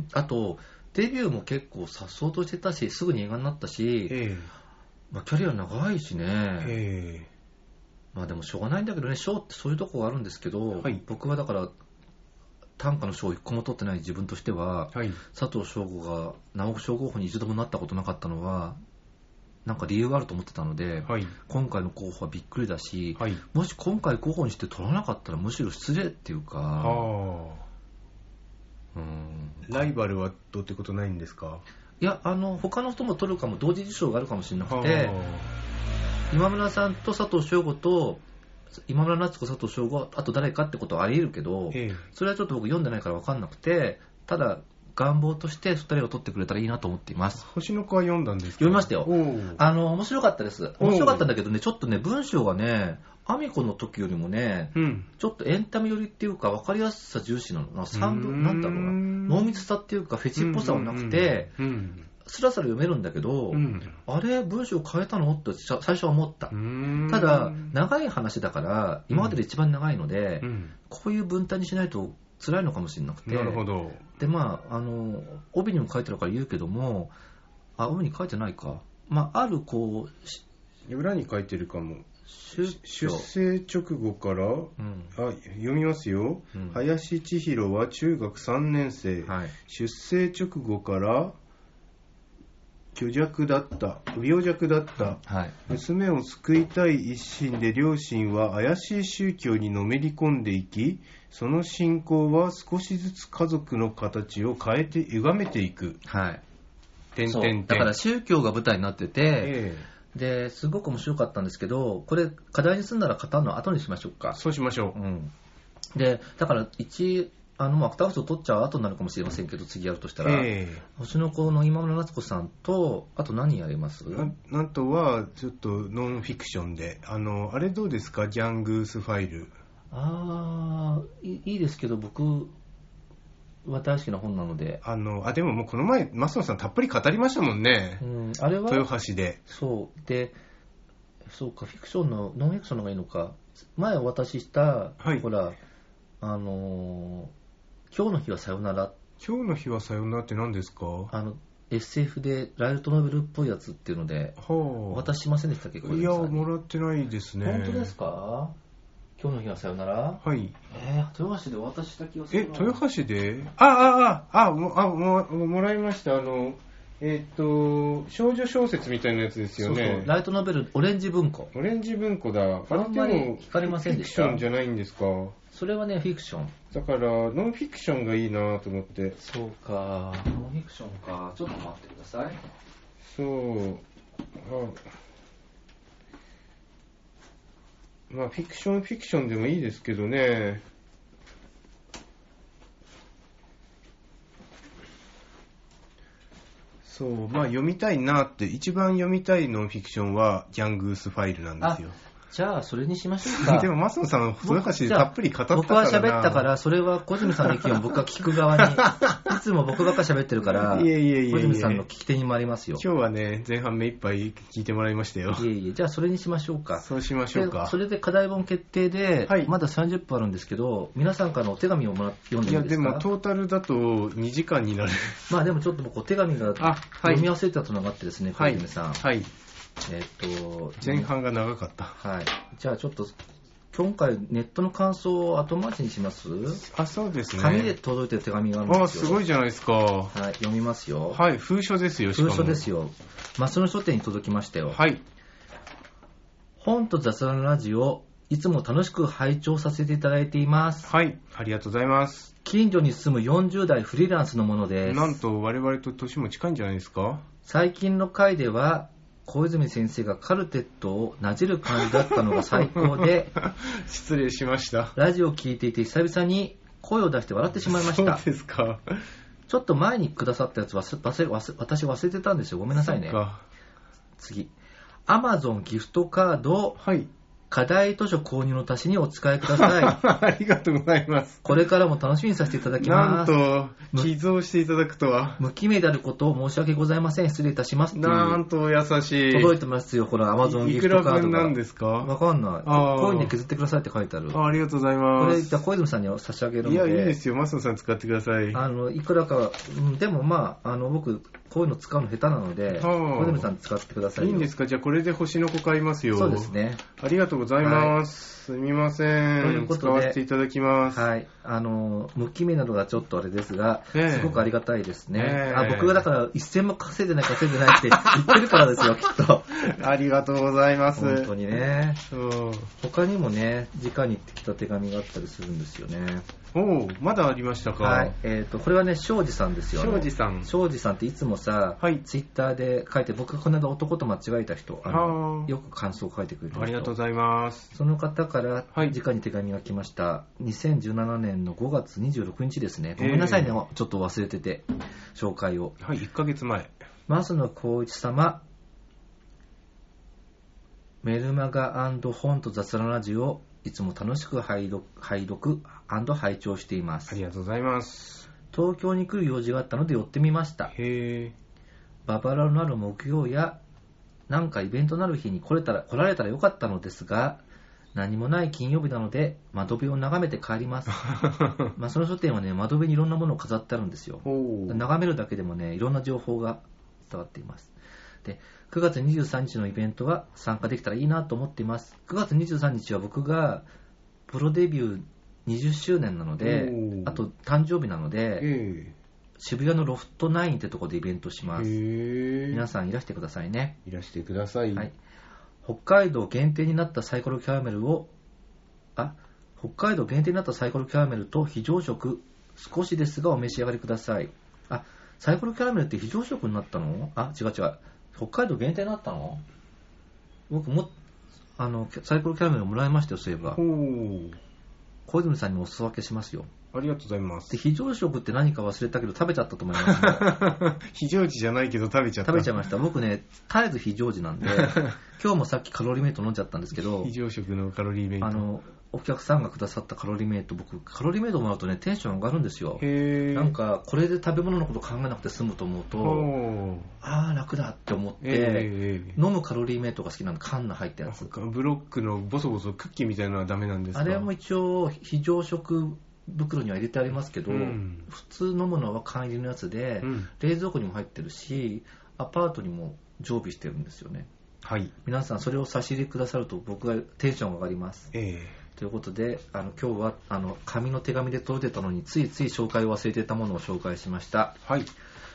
S1: あとデビューも結構さっそうとしてたしすぐに映画になったし、えーまあ、キャリア長いしね、えーまあ、でもしょうがないんだけどね。賞ってそういうとこがあるんですけど、はい、僕はだから短歌の賞をいっこも取ってない自分としては、はい、佐藤翔吾が直木賞候補に一度もなったことなかったのはなんか理由があると思ってたので、はい、今回の候補はびっくりだし、はい、もし今回候補にして取らなかったらむしろ失礼っていうか、は
S2: あ、うんライバルはどうってことないんですか。
S1: いやあの他の人も取るかも同時受賞があるかもしれなくて、今村さんと佐藤翔吾と今村夏子佐藤翔吾あと誰かってことはあり得るけど、ええ、それはちょっと僕読んでないから分かんなくて、ただ願望としてふたりを取ってくれたらいいなと思っています。
S2: 星の子は読んだんですか。
S1: 読みましたよ。あの面白かったです。面白かったんだけどね、ちょっとね文章がねアミコの時よりもね、うん、ちょっとエンタメ寄りっていうか分かりやすさ重視なのな。三部なんだろうな、濃密さっていうかフェチっぽさはなくて、うんうんうんスラスラ読めるんだけど、うん、あれ文章変えたのって最初は思った。ただ長い話だから今までで一番長いので、うん、こういう分担にしないと辛いのかもしれなくて。
S2: なるほど。
S1: でまああの帯にも書いてあるから言うけども、あ帯に書いてないか、まああるこ
S2: う裏に書いてるかも。出生直後から、うん、あ読みますよ、うん、林千尋は中学さんねん生、はい、出生直後から虚弱だった、病弱だった、はい、娘を救いたい一心で両親は怪しい宗教にのめり込んでいき、その信仰は少しずつ家族の形を変えて歪めていく、はい、てんてんてん。
S1: だから宗教が舞台になってて、えー、ですごく面白かったんですけど、これ課題にするなら語るの後にしましょうか。
S2: そうしましょう、うん、で
S1: だから一あの芥川賞取っちゃう後になるかもしれませんけど、次やるとしたら、えー、星の子の今村夏子さんとあと何やります？
S2: ななんとはちょっとノンフィクションで、あのあれどうですか、ジャングースファイル。
S1: ああ い, いいですけど僕は大好きな本なので。
S2: あのあでももうこの前増野さんたっぷり語りましたもんね、うん、あれは豊橋で。
S1: そうで、そうかフィクションのノンフィクションの方がいいのか。前お渡しした、はい、ほらあのー今日の日はさよなら。
S2: 今日の日はさよならって何ですか。
S1: あの エスエフ でライトノベルっぽいやつっていうので、はあ、お渡ししませんでしたっけ。
S2: いやもらってないですね。
S1: 本当ですか。今日の日はさよなら。はい。えー、豊橋でお渡しした気がするな。
S2: え豊橋でああああもあももらいました。あのえっ、と少女小説みたいなやつですよね。
S1: そうそう、ライトノベル、オレンジ文庫。
S2: オレンジ文庫だ。あ
S1: れでも聞かれませんでした。
S2: フィクションじゃないんですか。
S1: それはね、フィクション。
S2: だからノンフィクションがいいなと思って。
S1: そうか、ノンフィクションか。ちょっと待ってください。
S2: そう。あ、まあフィクションフィクションでもいいですけどね。そう、まあ読みたいなって、一番読みたいノンフィクションはギャングースファイルなんですよ。
S1: じゃあそれにしましょうか。
S2: でも松野さんその話でたっぷり語ったからな。
S1: 僕は喋ったから、それは小泉さんの意見を僕は聞く側にいつも僕ばっか喋ってるから、
S2: いえいえいえいえ、
S1: 小泉さんの聞き手にもありますよ。
S2: 今日はね前半目いっぱい聞いてもらいましたよ。
S1: いえいえ、じゃあそれにしましょうか。
S2: そうしましょうか。
S1: それで課題本決定で、はい、まださんじゅっぷんあるんですけど、皆さんからのお手紙をもらって読んでいいですか。
S2: いやでもトータルだとにじかんになる。
S1: まあでもちょっと僕お手紙が読み忘れたとのがあってですね、小泉さん。
S2: はい。
S1: えっと、
S2: 前半が長かった。
S1: はい。じゃあちょっと、今回ネットの感想を後回しにします？
S2: あ、そうですね。
S1: 紙で届いてる手紙があるんですよ。
S2: あ、すごいじゃないですか。
S1: はい、読みますよ。
S2: はい、封書ですよ、しかも。
S1: 封書ですよ。松野書店に届きましたよ。
S2: はい。
S1: 本と雑談ラジオ、いつも楽しく拝聴させていただいています。
S2: はい、ありがとうございます。
S1: 近所に住むよんじゅう代フリーランスのものです。
S2: なんと我々と年も近いんじゃないですか。
S1: 最近の回では、小泉先生がカルテットをなじる感じだったのが最高で
S2: 失礼しました。
S1: ラジオを聞いていて久々に声を出して笑ってしまいました。
S2: そうですか。
S1: ちょっと前にくださったやつ忘れ忘れ私忘れてたんですよ。ごめんなさいね。
S2: そうか。
S1: 次、 Amazon ギフトカード、はい、課題図書購入の足しにお使いください。
S2: ありがとうございます。
S1: これからも楽しみにさせていただきます。
S2: なんと寄贈していただくとは。
S1: 無記名であることを申し訳ございません。失礼いたします。
S2: なんと優しい。
S1: 届いてますよ、この Amazon ギフトカードが。
S2: いくら分なんですか。
S1: わかんない。こういうの削ってくださいって書いてある。
S2: あ、ありがとうございます。
S1: これじゃあ小泉さんに差し上げるので。
S2: いや、いいですよ。マスノさん使ってください。
S1: あのいくらか、うん、でもまああの僕こういうの使うの下手なので、小泉さん使ってくださいよ。
S2: いいんですか。じゃあこれで星の子買いますよ。
S1: そうですね。
S2: ありがとうございます。はい、すみません。ということで使わせていただきます。
S1: はい。あの無記名などがちょっとあれですが、
S2: えー、
S1: すごくありがたいですね。
S2: えー、
S1: あ、僕がだから一銭も稼いでない稼いでないって言ってるからですよきっと。
S2: ありがとうございます。
S1: 本当にね。
S2: そう。
S1: 他にもね、直に来た手紙があったりするんですよね。
S2: おお、まだありましたか。
S1: はい。えっとこれはね、庄司さんですよ。
S2: 庄司さん。
S1: 庄司さんっていつもさ、はい、ツイッターで書いて、僕がこの間男と間違えた人、あのよく感想を書いてくれてる人。
S2: ありがとうございます。
S1: その方から直に手紙が来ました。はい、にせんじゅうななねんのごがつにじゅうろくにちですね。ごめんなさいね、えー、ちょっと忘れてて紹介を。
S2: はい、いっかげつまえ。
S1: 増野光一様、メルマガ&本と雑談ラジオ、いつも楽しく拝読、拝読&拝聴しています。
S2: ありがとうございます。
S1: 東京に来る用事があったので寄ってみました。
S2: へー。
S1: ババラのある木曜やなんかイベントのある日に来れたら来られたらよかったのですが、何もない金曜日なので窓辺を眺めて帰ります。まあその書店はね、窓辺にいろんなものを飾ってあるんですよ。眺めるだけでもね、いろんな情報が伝わっています。で、くがつにじゅうさんにちのイベントは参加できたらいいなと思っています。くがつにじゅうさんにちは僕がプロデビューにじゅっしゅうねんなので、あと誕生日なので、えー、渋谷のロフトナインってとこでイベントします。皆さんいらしてくださいね。
S2: いらしてください。
S1: はい。北海道限定になったサイコロキャラメルを、あ、北海道限定になったサイコロキャラメルと非常食、少しですがお召し上がりください。あ、サイコロキャラメルって非常食になったの？あ、違う違う。北海道限定になったの？僕も、あの、サイコロキャラメルをもらいましたよ、そういえば。小泉さんにもお裾分けしますよ。
S2: ありがとうございます。
S1: で、非常食って何か忘れたけど食べちゃったと思います、ね。
S2: 非常時じゃないけど食べちゃった。
S1: 食べちゃいました。僕ね、絶えず非常時なんで、今日もさっきカロリーメイト飲んじゃったんですけど、
S2: 非常食のカロリーメイト。
S1: あの、お客さんがくださったカロリーメイト、僕、カロリーメイトもらうとね、テンション上がるんですよ。
S2: へー。
S1: なんか、これで食べ物のこと考えなくて済むと思うと、あー、楽だって思って、飲むカロリーメイトが好きなんで、缶の入ったやつ。
S2: ブロックのボソボソクッキーみたいなのはダメなんですか？
S1: あれも一応、非常食袋には入れてありますけど、うん、普通飲むのは缶入りのやつで、うん、冷蔵庫にも入ってるし、アパートにも常備してるんですよね。
S2: はい。
S1: 皆さんそれを差し入れくださると僕がテンションが上がります。
S2: えー、
S1: ということで、あの今日はあの紙の手紙で届いてたのについつい紹介を忘れていたものを紹介しました。
S2: はい。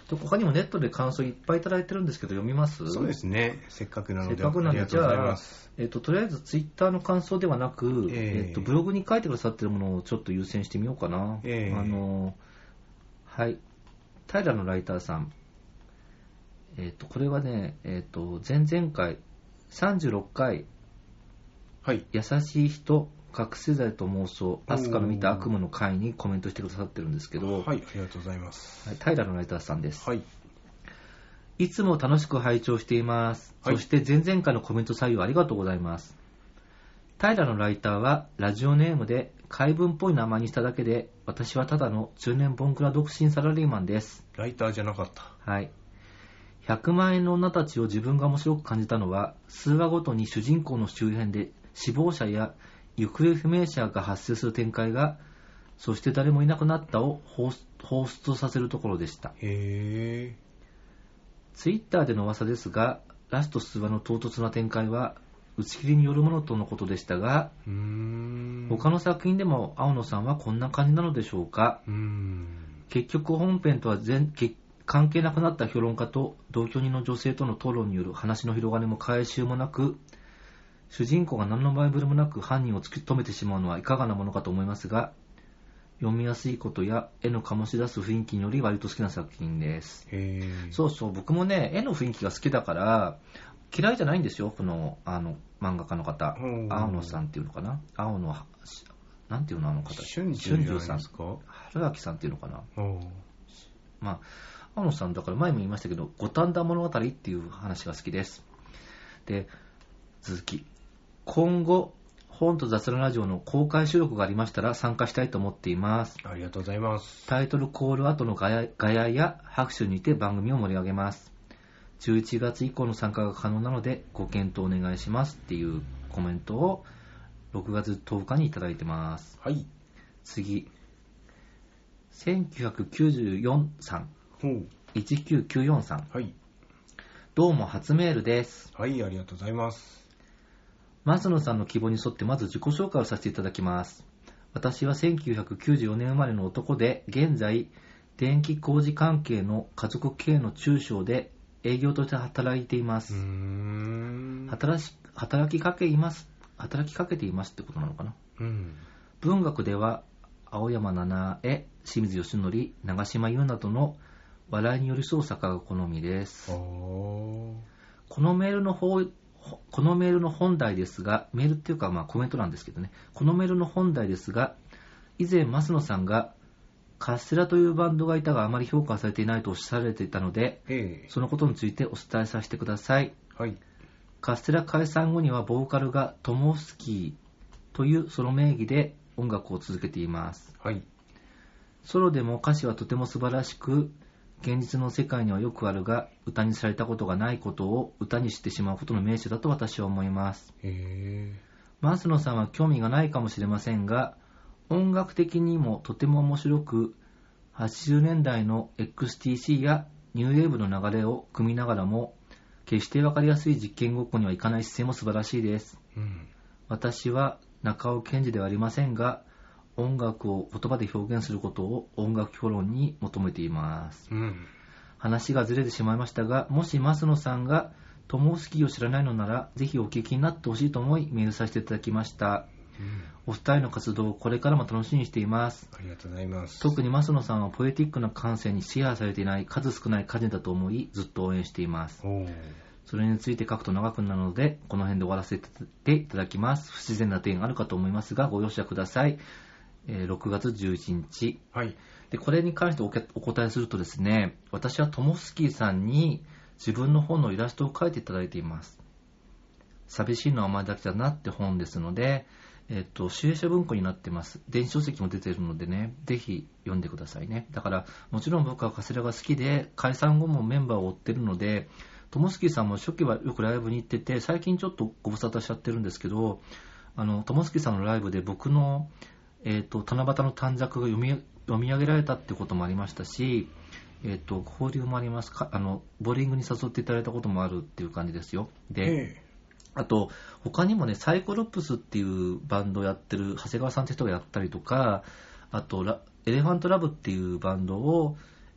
S1: 他にもネットで感想いっぱいいただいてるんですけど、読みます？
S2: そうですね。せっかくなので。
S1: せっかくなので、じゃあ、えっと、とりあえずツイッターの感想ではなく、えー、えっと、ブログに書いてくださってるものをちょっと優先してみようかな。えー、あの、はい。平のライターさん。えっと、これはね、えっと、前々回、さんじゅうろっかい、はい。優しい人、覚醒剤と妄想、アスカの見た悪夢の回にコメントしてくださってるんですけど、
S2: はい、ありがとうございます。
S1: はい、平のライターさんです。
S2: はい。
S1: いつも楽しく拝聴しています。はい、そして前々回のコメント採用ありがとうございます。平のライターはラジオネームで怪文っぽい名前にしただけで、私はただの中年ボンクラ独身サラリーマンです。
S2: ライターじゃなかった。
S1: はい。ひゃくまん円の女たちを自分が面白く感じたのは、数話ごとに主人公の周辺で死亡者や行方不明者が発生する展開が、そして誰もいなくなったを放出させるところでした。
S2: へー。
S1: ツイッターでの噂ですが、ラスト数話の唐突な展開は打ち切りによるものとのことでしたが、
S2: うーん
S1: 他の作品でも青野さんはこんな感じなのでしょうか。
S2: うーん
S1: 結局本編とは全関係なくなった評論家と同居人の女性との討論による話の広がりも回収もなく、主人公が何のバイブルもなく犯人を突き止めてしまうのはいかがなものかと思いますが、読みやすいことや絵の醸し出す雰囲気により割と好きな作品です。
S2: へー。
S1: そうそう、僕もね、絵の雰囲気が好きだから嫌いじゃないんですよ。このあの漫画家の方、青野さんっていうのかな、青野なんていうのあの方、
S2: 春秋じゃないですか。
S1: 春秋さんっていうのかな。まあ青野さんだから前も言いましたけど、五反田物語っていう話が好きです。で、続き、今後本と雑談ラジオの公開収録がありましたら参加したいと思っています。
S2: ありがとうございます。
S1: タイトルコール後のガヤ、ガヤや拍手にて番組を盛り上げます。じゅういちがつ以降の参加が可能なのでご検討お願いしますっていうコメントをろくがつとおかにいただいてます。
S2: はい。
S1: 次、せんきゅうひゃくきゅうじゅうよんさん、いちきゅうきゅうよんさん、
S2: はい。
S1: どうも初メールです。
S2: はい、ありがとうございます。
S1: 松野さんの希望に沿ってまず自己紹介をさせていただきます。私はせんきゅうひゃくきゅうじゅうよねん生まれの男で、現在電気工事関係の家族経営の中小で営業として働いています。
S2: うーん
S1: 働き、働きかけいます働きかけていますってことなのかな。
S2: うん、
S1: 文学では青山七重、清水義則、長島優などの笑いに寄り添う作家が好みです。
S2: こ
S1: のメールの方このメールの本題ですが、メールっていうかまあコメントなんですけどね、このメールの本題ですが、以前増野さんがカステラというバンドがいたがあまり評価されていないとおっしゃられていたので、
S2: えー、
S1: そのことについてお伝えさせてください。
S2: はい。
S1: カステラ解散後にはボーカルがトモスキーというその名義で音楽を続けています。
S2: はい。
S1: ソロでも歌詞はとても素晴らしく、現実の世界にはよくあるが歌にされたことがないことを歌にしてしまうことの名手だと私は思います。
S2: へー。
S1: 増野さんは興味がないかもしれませんが、音楽的にもとても面白く、はちじゅうねんだいの エックスティーシー やニューウェーブの流れを組みながらも、決して分かりやすい実験ごっこにはいかない姿勢も素晴らしいです。
S2: うん、
S1: 私は中尾健二ではありませんが、音楽を言葉で表現することを音楽評論に求めています。
S2: うん、
S1: 話がずれてしまいましたが、もし増野さんがトモスキーを知らないのなら、ぜひお聞きになってほしいと思いメールさせていただきました。
S2: うん、
S1: お二人の活動をこれからも楽しみにしています。
S2: ありがとうございます。
S1: 特に増野さんはポエティックな感性に支配されていない数少ない歌人だと思い、ずっと応援しています。
S2: お
S1: それについて書くと長くなるので、この辺で終わらせていただきます。不自然な点あるかと思いますが、ご容赦ください。えー、ろくがつじゅういちにち。
S2: はい。
S1: で、これに関して お, お答えするとですね、私はトモスキーさんに自分の本のイラストを描いていただいています。寂しいのはお前だけだなって本ですので、えっと、集英社文庫になってます。電子書籍も出ているのでね、ぜひ読んでくださいね。だから、もちろん僕はカステラが好きで、解散後もメンバーを追ってるので、トモスキーさんも初期はよくライブに行ってて、最近ちょっとご無沙汰しちゃってるんですけど、あの、トモスキーさんのライブで僕の、えっと、七夕の短冊が読み、読み上げられたってこともありましたし、えっと、交流もありますか、あの、ボーリングに誘っていただいたこともあるっていう感じですよ。で、あと、他にもね、サイコロプスっていうバンドをやってる長谷川さんって人がやったりとか、あと、エレファントラブっていうバンドを、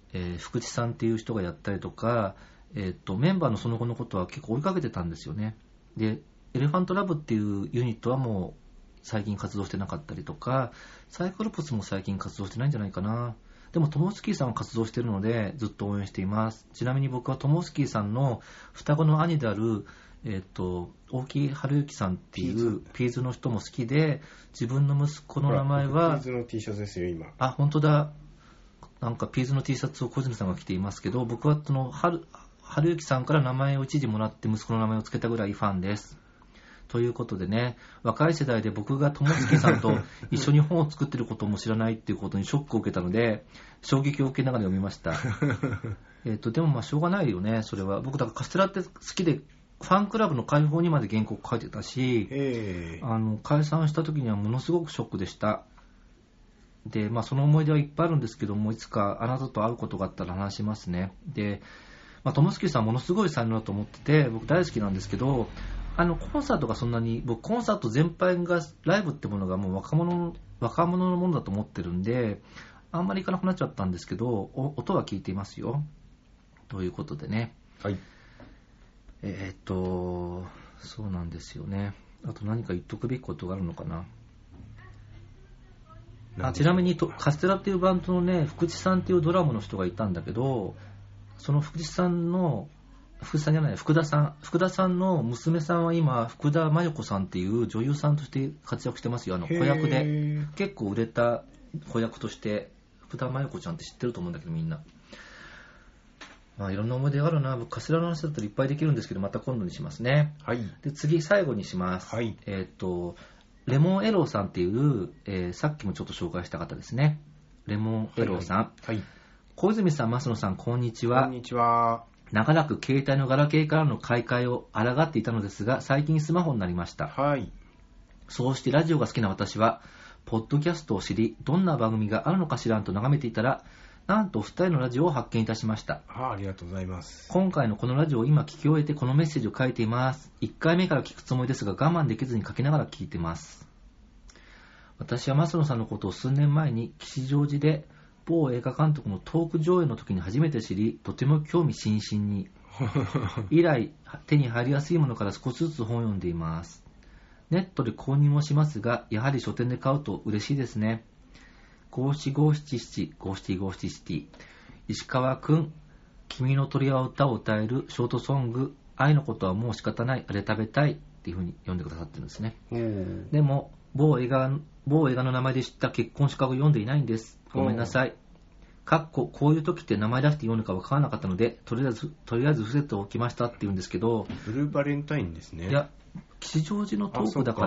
S1: えー、福地さんっていう人がやったりとか、えー、とメンバーのその後のことは結構追いかけてたんですよね。でエレファントラブっていうユニットはもう最近活動してなかったりとか、サイクロプスも最近活動してないんじゃないかな。でもトモスキーさんは活動しているのでずっと応援しています。ちなみに僕はトモスキーさんの双子の兄である、えー、と大木春之さんっていうピーズの人も好きで、自分の息子の名前は
S2: ピーズの T シャツですよ今。
S1: あ、本当だ。なんかピーズの T シャツを小泉さんが着ていますけど、僕はその 春, 春之さんから名前を一時もらって息子の名前を付けたぐらいファンです。ということでね、若い世代で僕が友月さんと一緒に本を作ってることも知らないっていうことにショックを受けたので、衝撃を受けながら読みました。えっとでもまあしょうがないよね、それは。僕だからカステラって好きで、ファンクラブの開放にまで原稿書いてたし、
S2: えー、
S1: あの解散した時にはものすごくショックでした。で、まあ、その思い出はいっぱいあるんですけども、いつかあなたと会うことがあったら話しますね。で、まあ、友月さんものすごい才能だと思ってて、僕大好きなんですけど、あのコンサートがそんなに、僕コンサート全般がライブってものがもう若者、若者のものだと思ってるんで、あんまり行かなくなっちゃったんですけど、音は聞いていますよ。ということでね。
S2: はい。
S1: えー、っと、そうなんですよね。あと何か言っとくべきことがあるのかな。あ、ちなみにとカステラっていうバンドのね、福地さんっていうドラムの人がいたんだけど、その福地さんの福地さんじゃない福田さん福田さんの娘さんは今福田真由子さんっていう女優さんとして活躍してますよ。あの子役で結構売れた子役として福田真由子ちゃんって知ってると思うんだけど、みんな。まあいろんな思い出があるな。僕カステラの話だったらいっぱいできるんですけど、また今度にしますね。
S2: はい。
S1: で次最後にします。
S2: はい。
S1: えっとレモンエローさんっていう、えー、さっきもちょっと紹介した方ですね。レモンエローさん。はい、はい。小泉さん、増野さん、こんにちは。
S2: こんにちは。
S1: 長らく携帯のガラケーからの買い替えを抗っていたのですが、最近スマホになりました。
S2: はい。
S1: そうしてラジオが好きな私は、ポッドキャストを知り、どんな番組があるのかしらんと眺めていたら、なんとふたりのラジオを発見いたしました。
S2: あ, ありがとうございます。
S1: 今回のこのラジオを今聞き終えてこのメッセージを書いています。いっかいめから聞くつもりですが、我慢できずに書きながら聞いてます。私は増野さんのことを数年前に吉祥寺で某映画監督のトーク上映の時に初めて知り、とても興味津々に以来手に入りやすいものから少しずつ本を読んでいます。ネットで購入もしますが、やはり書店で買うと嬉しいですね。五七五七七五七五七七、石川くん、君の鳥は歌を歌えるショートソング、愛のことはもう仕方ない、あれ食べたいっていう風に読んでくださってるんですね。でも某映画某映画の名前で知った結婚資格を読んでいないんです。ごめんなさい。かっここういう時って名前出して読むのか分からなかったので、とりあえずとりあえず伏せておきましたって言うんですけど、
S2: ブルーバレンタインですね。
S1: いや、吉祥寺のトークだから、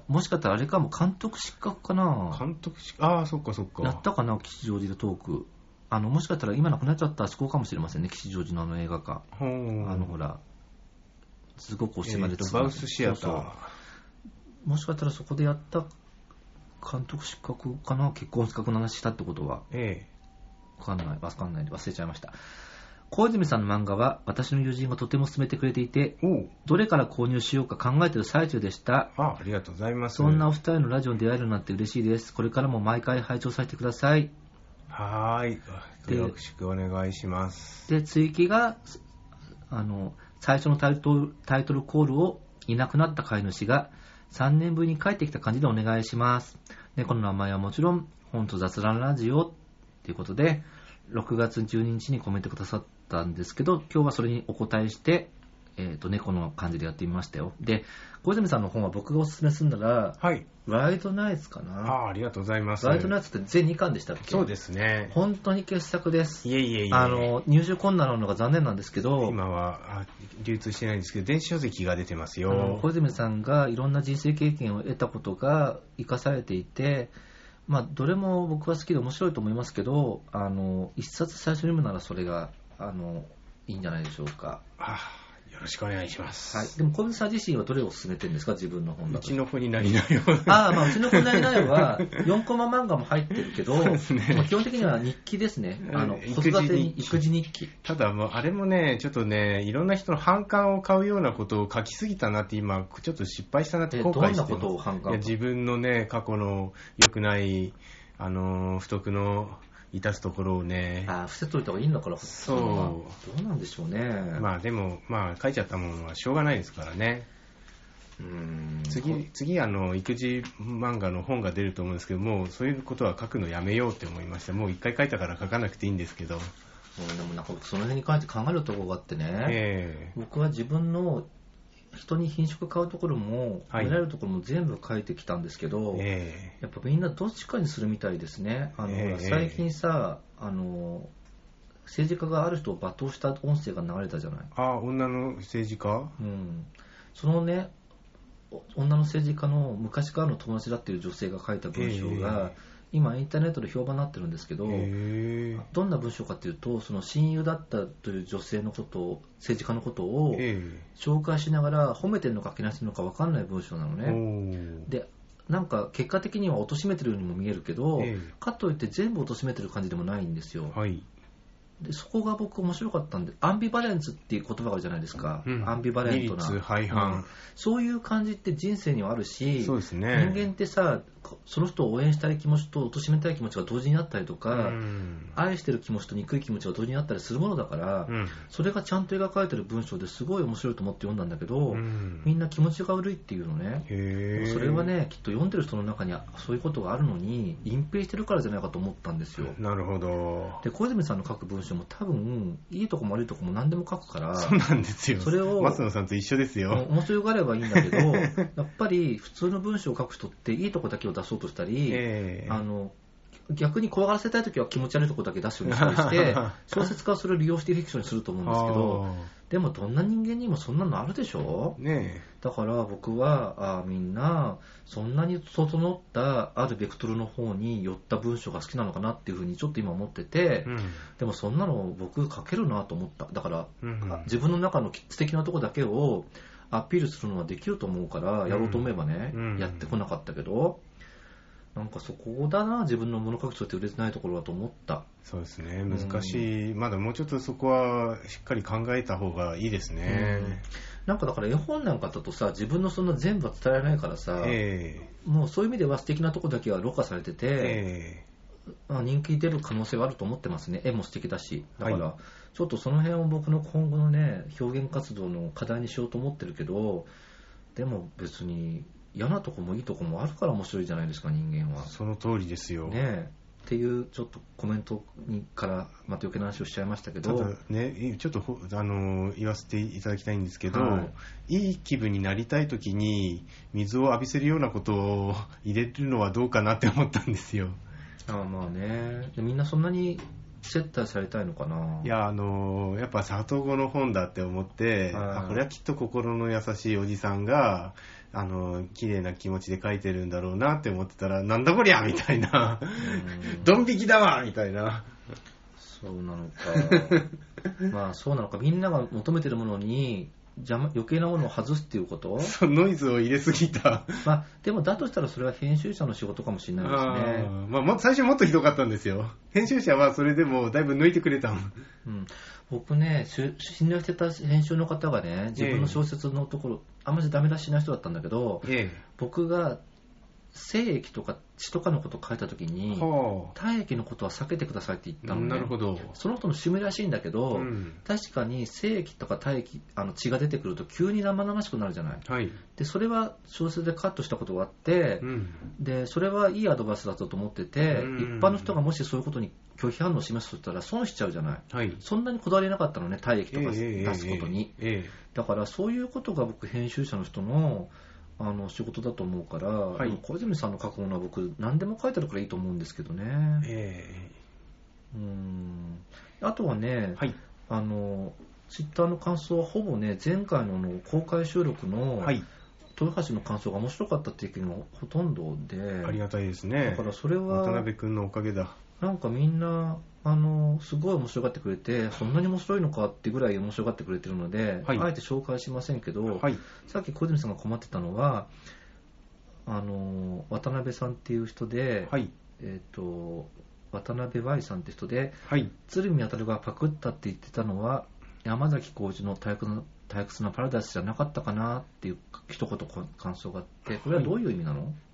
S1: もしかしたらあれかも、監督失格かな。
S2: 監督失格、ああ、そっかそっか。
S1: やったかな、吉祥寺でトーク。あのもしかしたら今なくなっちゃったあそこかもしれませんね、吉祥寺のあの映画館。あのほら、すごくおしまれて、
S2: えー、バウスシアター。そうそう、
S1: もしかしたらそこでやった監督失格かな、結婚資格の話したってことは。ええ。わかんない、わかんないで忘れちゃいました。小泉さんの漫画は私の友人がとても勧めてくれていて、どれから購入しようか考えている最中でした。
S2: あ、ありがとうございます。
S1: そんなお二人のラジオに出会えるなんて嬉しいです。これからも毎回拝聴させてください。
S2: はーい。よろしくお願いします。
S1: で、追記が、あの、最初のタイトル、タイトルコールをいなくなった飼い主がさんねんぶりに帰ってきた感じでお願いします。猫の名前はもちろん、本と雑談ラジオということで、ろくがつじゅうににちにコメントくださったんですけど、今日はそれにお答えして、えーと、猫の感じでやってみましたよ。で、小泉さんの本は僕がおすすめするなら、はい、ワイドナイツかな。
S2: ああ、ありがとうございます。
S1: ワイドナイツって全にかんでしたっけ？
S2: そうですね。
S1: 本当に傑作です。
S2: いえいえいえ。
S1: あの、入手困難なのが残念なんですけど、
S2: 今はあ流通してないんですけど、電子書籍が出てますよ。
S1: 小泉さんがいろんな人生経験を得たことが生かされていて、まあ、どれも僕は好きで面白いと思いますけど、あの一冊最初に読むならそれがあのいいんじゃないでしょうか。
S2: ああ、よろしくお願いします。
S1: はい、でも小泉さん自身はどれを勧めてるんですか、自分の本だと。
S2: うちの子になりなよ。
S1: ああ、まあうちの子になりなよはよんコマ漫画も入ってるけど、ね、まあ、基本的には日記ですね。あの子育てに育児日記。
S2: ただもうあれもね、ちょっとね、いろんな人の反感を買うようなことを書きすぎたなって今ちょっと失敗したなって後悔してます。
S1: どんなことを反感？
S2: いや、自分のね、過去の良くないあの不徳の致すところをね。
S1: ああ、伏せといた方がいいんだから、
S2: そう。
S1: どうなんでしょうね。
S2: まあでも、まあ書いちゃったものはしょうがないですからね。
S1: うーん
S2: 次、次あの、育児漫画の本が出ると思うんですけど、もうそういうことは書くのやめようって思いました。もう一回書いたから書かなくていいんですけど。
S1: うん、でもなんかその辺に関して考えるところがあってね、
S2: えー、
S1: 僕は自分の人に品種買うところも、
S2: はい、
S1: 見られるところも全部書いてきたんですけど、
S2: えー、
S1: やっぱみんなどっちかにするみたいですね。あの、えー、最近さ、あの政治家がある人を罵倒した音声が流れたじゃない。
S2: あ、女の政治家？
S1: うん。そのね、女の政治家の昔からの友達だっていう女性が書いた文章が、えー、今インターネットで評判になってるんですけど、えー、どんな文章かっていうと、その親友だったという女性のことを、政治家のことを紹介しながら褒めてるのかけなしてるのか分かんない文章なのね。で、なんか結果的には貶めてるようにも見えるけど、えー、かといって全部貶めてる感じでもないんですよ。はい、でそこが僕面白かったんで、アンビバレンスっていう言葉があるじゃないですか、うん、アンビバレントな、
S2: 二律背反、
S1: うん、そういう感じって人生にはあるし、
S2: そうですね、
S1: 人間ってさ、その人を応援したい気持ちと貶めたい気持ちが同時にあったりとか、うん、愛してる気持ちと憎い気持ちが同時にあったりするものだから、うん、それがちゃんと描かれてる文章ですごい面白いと思って読んだんだけど、うん、みんな気持ちが悪いっていうのね。へー、それはね、きっと読んでる人の中にはそういうことがあるのに隠蔽してるからじゃないかと思ったんですよ。
S2: なるほど。
S1: で、小泉さんの書く文章も多分いいとこも悪いとこも何でも書くから、
S2: そうなんですよ。
S1: それを
S2: 松野さんと一緒ですよ。
S1: 面白がればいいんだけどやっぱり普通の文章を書く人っていいとこだけを出そうとしたり、えー、あの逆に怖がらせたいときは気持ち悪いところだけ出すようにしたりして小説家はそれを利用してフィクションにすると思うんですけど、でもどんな人間にもそんなのあるでしょ、ね、だから僕はあみんなそんなに整ったあるベクトルの方に寄った文章が好きなのかなっていうふうにちょっと今思ってて、うん、でもそんなの僕書けるなと思った。だから、うんうん、自分の中の素敵なとこだけをアピールするのはできると思うからやろうと思えばね、うんうん、やってこなかったけど、なんかそこだな、自分の物書きとして売れてないところだと思った。
S2: そうですね、難しい、うん、まだもうちょっとそこはしっかり考えた方がいいですね、うん、
S1: なんかだから絵本なんかだとさ、自分のそんな全部は伝えられないからさ、えー、もうそういう意味では素敵なとこだけはろ過されてて、えー、人気出る可能性はあると思ってますね。絵も素敵だし、だから、はい、ちょっとその辺を僕の今後のね表現活動の課題にしようと思ってるけど、でも別に嫌なとこもいいとこもあるから面白いじゃないですか、人間は。
S2: その通りですよ、
S1: ね、っていうちょっとコメントにからまた余計な話をしちゃいましたけど、
S2: ただね、ちょっとあの言わせていただきたいんですけど、はい、いい気分になりたい時に水を浴びせるようなことを入れるのはどうかなって思ったんですよ。
S1: ああ、まあね、みんなそんなに接待されたいのかな。
S2: いや、あのやっぱ里子の本だって思って、はい、あこれはきっと心の優しいおじさんがあの綺麗な気持ちで書いてるんだろうなって思ってたら、なんだこりゃみたいな、ドン引きだわみたいな。
S1: そうなのかまあそうなのか、みんなが求めてるものに邪魔余計なものを外すっていうこと、
S2: そうノイズを入れすぎた
S1: まあでもだとしたらそれは編集者の仕事かもしれないですね。
S2: あ、まあ、も最初もっとひどかったんですよ。編集者はそれでもだいぶ抜いてくれたもん、
S1: うん、僕ね信頼してた編集の方がね、自分の小説のところ、ええ、あんまりダメ出ししない人だったんだけど、ええ、僕が精液とか血とかのことを書いたときに、体液のことは避けてくださいって言ったのね。
S2: なるほど。
S1: その人の趣味らしいんだけど、うん、確かに精液とか体液、あの血が出てくると急に生々しくなるじゃない、はい、でそれは小説でカットしたことがあって、うん、でそれはいいアドバイスだったと思ってて、うん、一般の人がもしそういうことに拒否反応を示すとしたら損しちゃうじゃない、はい、そんなにこだわりなかったのね、体液とか出すことに、えーえーえー、だからそういうことが僕編集者の人のあの仕事だと思うから、はい、小泉さんの書くものは僕何でも書いてあるからいいと思うんですけどね、えー、うーんあとはね、はい、あのツイッターの感想はほぼね、前回 の, の公開収録の、はい、豊橋の感想が面白かったっていう意見がほとんどで、
S2: ありがたいですね。
S1: だからそれは
S2: 渡辺君のおかげだ。
S1: なんかみんなあのすごい面白がってくれて、そんなに面白いのかってぐらい面白がってくれてるので、はい、あえて紹介しませんけど、はい、さっき小泉さんが困ってたのは、あの渡辺さんっていう人で、はい、えーと、渡辺 Y さんって人で、はい、鶴見渉がパクったって言ってたのは山崎浩二の退屈な退屈なパラダイスじゃなかったかなっていう一言感想があって、これはどういう意味なの？はい、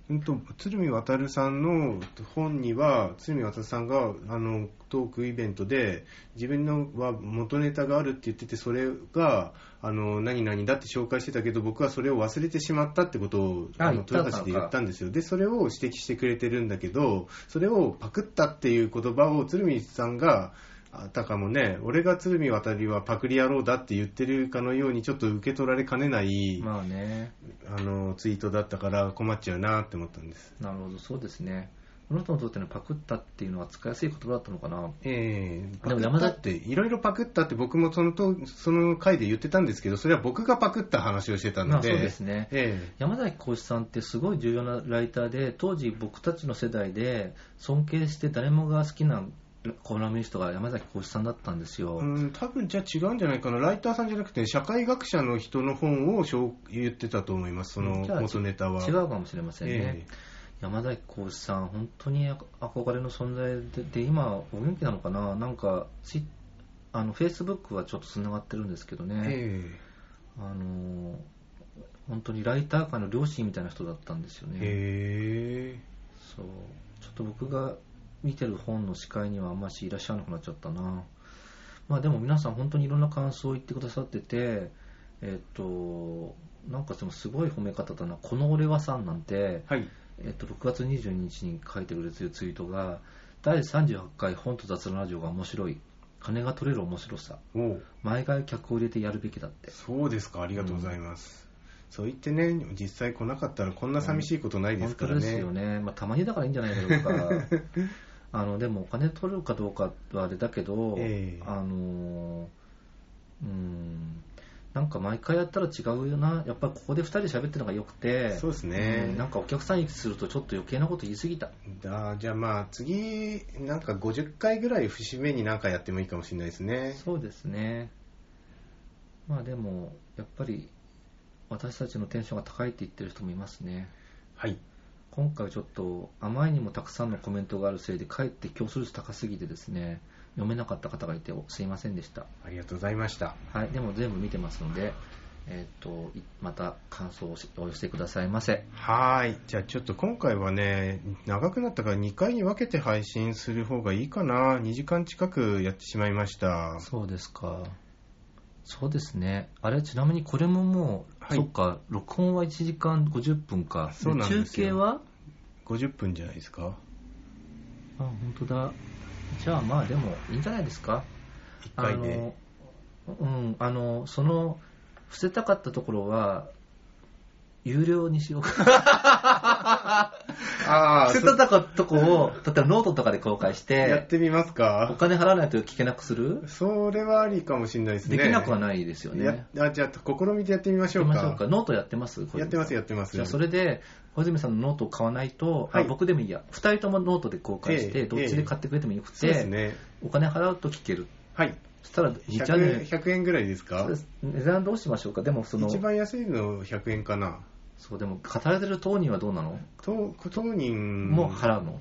S2: うんと、鶴見渉さんの本には、鶴見渉さんがあのトークイベントで自分のは元ネタがあるって言ってて、それがあの何々だって紹介してたけど、僕はそれを忘れてしまったってことをあの豊橋で言ったんですよ。でそれを指摘してくれてるんだけど、それをパクったっていう言葉を鶴見さんがあたかもね、俺が鶴見渡はパクリ野郎だって言ってるかのようにちょっと受け取られかねない、
S1: まあね、
S2: あのツイートだったから困っちゃうなって思ったんです。
S1: なるほど、そうですね。この人にとってのパクったっていうのは使いやすい言葉だったのかな。
S2: ええー、でも山田っていろいろパクったって僕もそのとその回で言ってたんですけど、それは僕がパクった話をしてたので、
S1: まあ、そうですね、
S2: えー、
S1: 山崎浩一さんってすごい重要なライターで、当時僕たちの世代で尊敬して誰もが好きなコラムニストが山崎浩一さんだったんですよ。
S2: うん、多分じゃあ違うんじゃないかな。ライターさんじゃなくて社会学者の人の本を言ってたと思います、その元ネタは。
S1: 違うかもしれませんね、えー、山崎浩一さん本当に憧れの存在 で, で今お元気なのかな。なんかあのフェイスブックはちょっとつながってるんですけどね、えー、あの本当にライター界の両親みたいな人だったんですよね。
S2: へ
S1: ー、そうちょっと僕が見てる本の司会にはあんましいらっしゃらなくなっちゃったな。まあでも皆さん本当にいろんな感想を言ってくださってて、えっとなんかでもすごい褒め方だな。この俺はさんなんて、
S2: はい、
S1: えっとろくがつにじゅうににちに書いてくれてるツイートが、だいさんじゅうはちかい本と雑談ラジオが面白い、金が取れる面白さ、毎回客を入れてやるべきだって。
S2: そうですか、ありがとうございます、うん、そう言ってね、実際来なかったらこんな寂しいことないですからね、
S1: うん、本当ですよね、まあ、たまにだからいいんじゃないだろうかあのでもお金取れるかどうかはあれだけど、えー、あのうんなんか毎回やったら違うよな。やっぱりここでふたりで喋ってるのがよくて、
S2: そうですね、
S1: うん、なんかお客さん行きするとちょっと余計なこと言い過ぎた。
S2: だじゃあまあ次なんかごじゅっかいぐらい節目になんかやってもいいかもしれないですね。
S1: そうですね。まあでもやっぱり私たちのテンションが高いって言ってる人もいますね。
S2: はい。
S1: 今回ちょっとあまりにもたくさんのコメントがあるせいでかえって競争率高すぎてですね、読めなかった方がいてすいませんでした。
S2: ありがとうございました。
S1: はい、でも全部見てますので、えー、とまた感想をお寄せくださいませ。
S2: はい、じゃあちょっと今回はね長くなったからにかいに分けて配信する方がいいかな。にじかん近くやってしまいました。
S1: そうですか。そうですね。あれちなみにこれももう、はい、そっか録音はいちじかんごじゅっぷんか。
S2: そうなんですよ。
S1: 中継は
S2: ごじゅっぷんじゃないですか。
S1: あ、本当だ。じゃあまあでもいいんじゃないですか。
S2: いっかいで。
S1: あの、うん、あのその伏せたかったところは有料にしようか。あ伏せたかったとこを例えばノートとかで公開して
S2: やってみますか。
S1: お金払わないと聞けなくする。
S2: それはありかもしれないですね。
S1: できなくはないですよね。
S2: やあじゃあ試みてやってみましょうか。
S1: やってみましょうか。ノートやってます？
S2: やってますやってます。
S1: じゃあそれで小泉さんのノートを買わないと、はい、あ僕でもいいやふたりともノートで公開して、えー、どっちで買ってくれてもよくて、えーそうですね、お金払うと聞ける。
S2: はい。
S1: そしたらにチャンネル
S2: ひゃくえんぐらいですか。
S1: そうです。値段どうしましょうか。でもその
S2: 一番安いのひゃくえんかな。
S1: そうでも語られてる当人はどうなの。
S2: 当人
S1: も払うの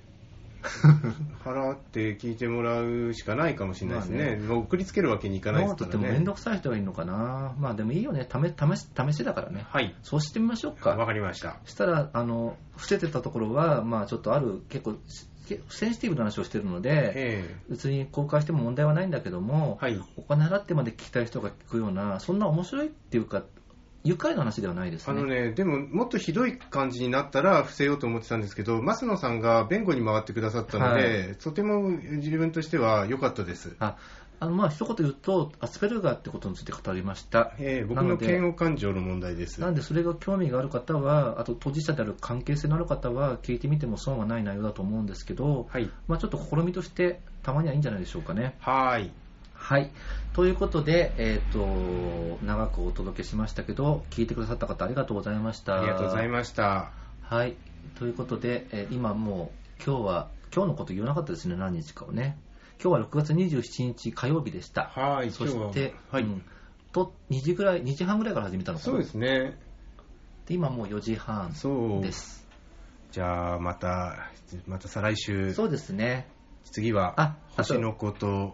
S2: 払って聞いてもらうしかないかもしれないですね。まあね、もう送りつけるわけにいかないですからね。ノートってもめんどくさい人がいるのかな。まあでもいいよね。試し試しだからね。はい。そうしてみましょうか。 わかりました。
S1: そしたらあの伏せてたところはまあちょっとある結構センシティブな話をしているので、えー、別に公開しても問題はないんだけども、はい、お金払ってまで聞きたい人が聞くようなそんな面白いっていうか愉快な話ではないですね。
S2: あのね、でももっとひどい感じになったら伏せようと思ってたんですけど、増野さんが弁護に回ってくださったので、はい、とても自分としては良かったです。
S1: ああのまあ一言言うとアスペルガーってことについて語りました。
S2: えー、僕の嫌悪感情の問題です。
S1: なのでそれが興味がある方は、あと当事者である関係性のある方は聞いてみても損はない内容だと思うんですけど、はい、まあ、ちょっと試みとしてたまにはいいんじゃないでしょうかね。
S2: はい。
S1: はい。ということで、えっと、長くお届けしましたけど、聞いてくださった方ありがとうございました。
S2: ありがとうございました。
S1: はい。ということで、えー、今もう、今日は、今日のこと言わなかったですね、何日かをね。今日はろくがつにじゅうしちにち火曜日でした。
S2: はい。
S1: そして、
S2: はい、
S1: うん、とにじぐらい、にじはんぐらいから始めたのかな。
S2: そうですね。
S1: で、今もうよじはんです。
S2: じゃあ、また、また再来週。
S1: そうですね。
S2: 次は、星のこと。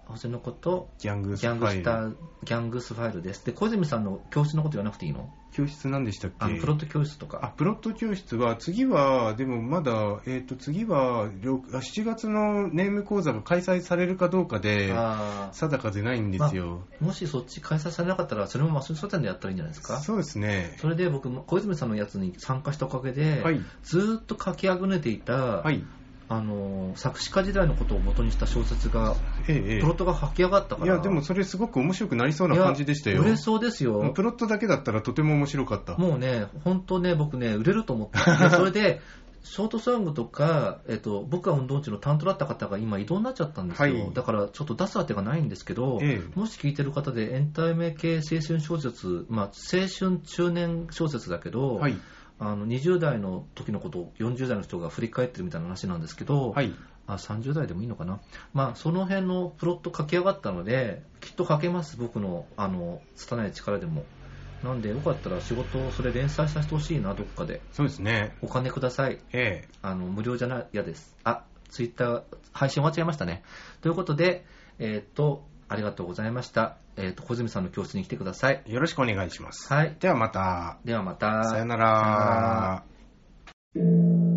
S1: 星の子と
S2: ギャングスファイル。
S1: ギャングスター、ギャングスファイルです。で、小泉さんの教室のこと言わなくていいの？
S2: 教室何でしたっけ？
S1: あのプロット教室とか。
S2: あ、プロット教室は、次は、でもまだ、えっと、次は、しちがつのネーム講座が開催されるかどうかで、定かでないんですよ。
S1: まあ、もしそっち開催されなかったら、それもマス書店でやったらいいんじゃないですか？
S2: そうですね。
S1: それで僕、小泉さんのやつに参加したおかげで、はい、ずっと書きあぐねていた、はい、あの作詞家時代のことを元にした小説が、ええ、プロットが吐き上がったから。
S2: いやでもそれすごく面白くなりそうな感じでしたよ。
S1: 売れそうですよ。
S2: プロットだけだったらとても面白かった。
S1: もうね、本当ね、僕ね、売れると思った。それでショートソングとか、えっと、僕が運動音痴の担当だった方が今異動になっちゃったんですよ、はい、だからちょっと出す当てがないんですけど、ええ、もし聞いてる方でエンタメ系青春小説、まあ、青春中年小説だけど、はい、あのにじゅう代の時のことをよんじゅう代の人が振り返ってるみたいな話なんですけど、はい、あさんじゅう代でもいいのかな、まあ、その辺のプロット書き上がったのできっと書けます、僕のあの拙い力でも。なんでよかったら仕事をそれ連載させてほしいな、どっかで。
S2: そうですね。
S1: お金ください。ええ、あの無料じゃない嫌です。あ、ツイッター配信終わっちゃいましたね。ということで、えー、っとありがとうございました。えー、っと小泉さんの教室に来てください。
S2: よろしくお願いします。
S1: はい。
S2: ではまた。
S1: ではまた。
S2: さよなら。さよなら。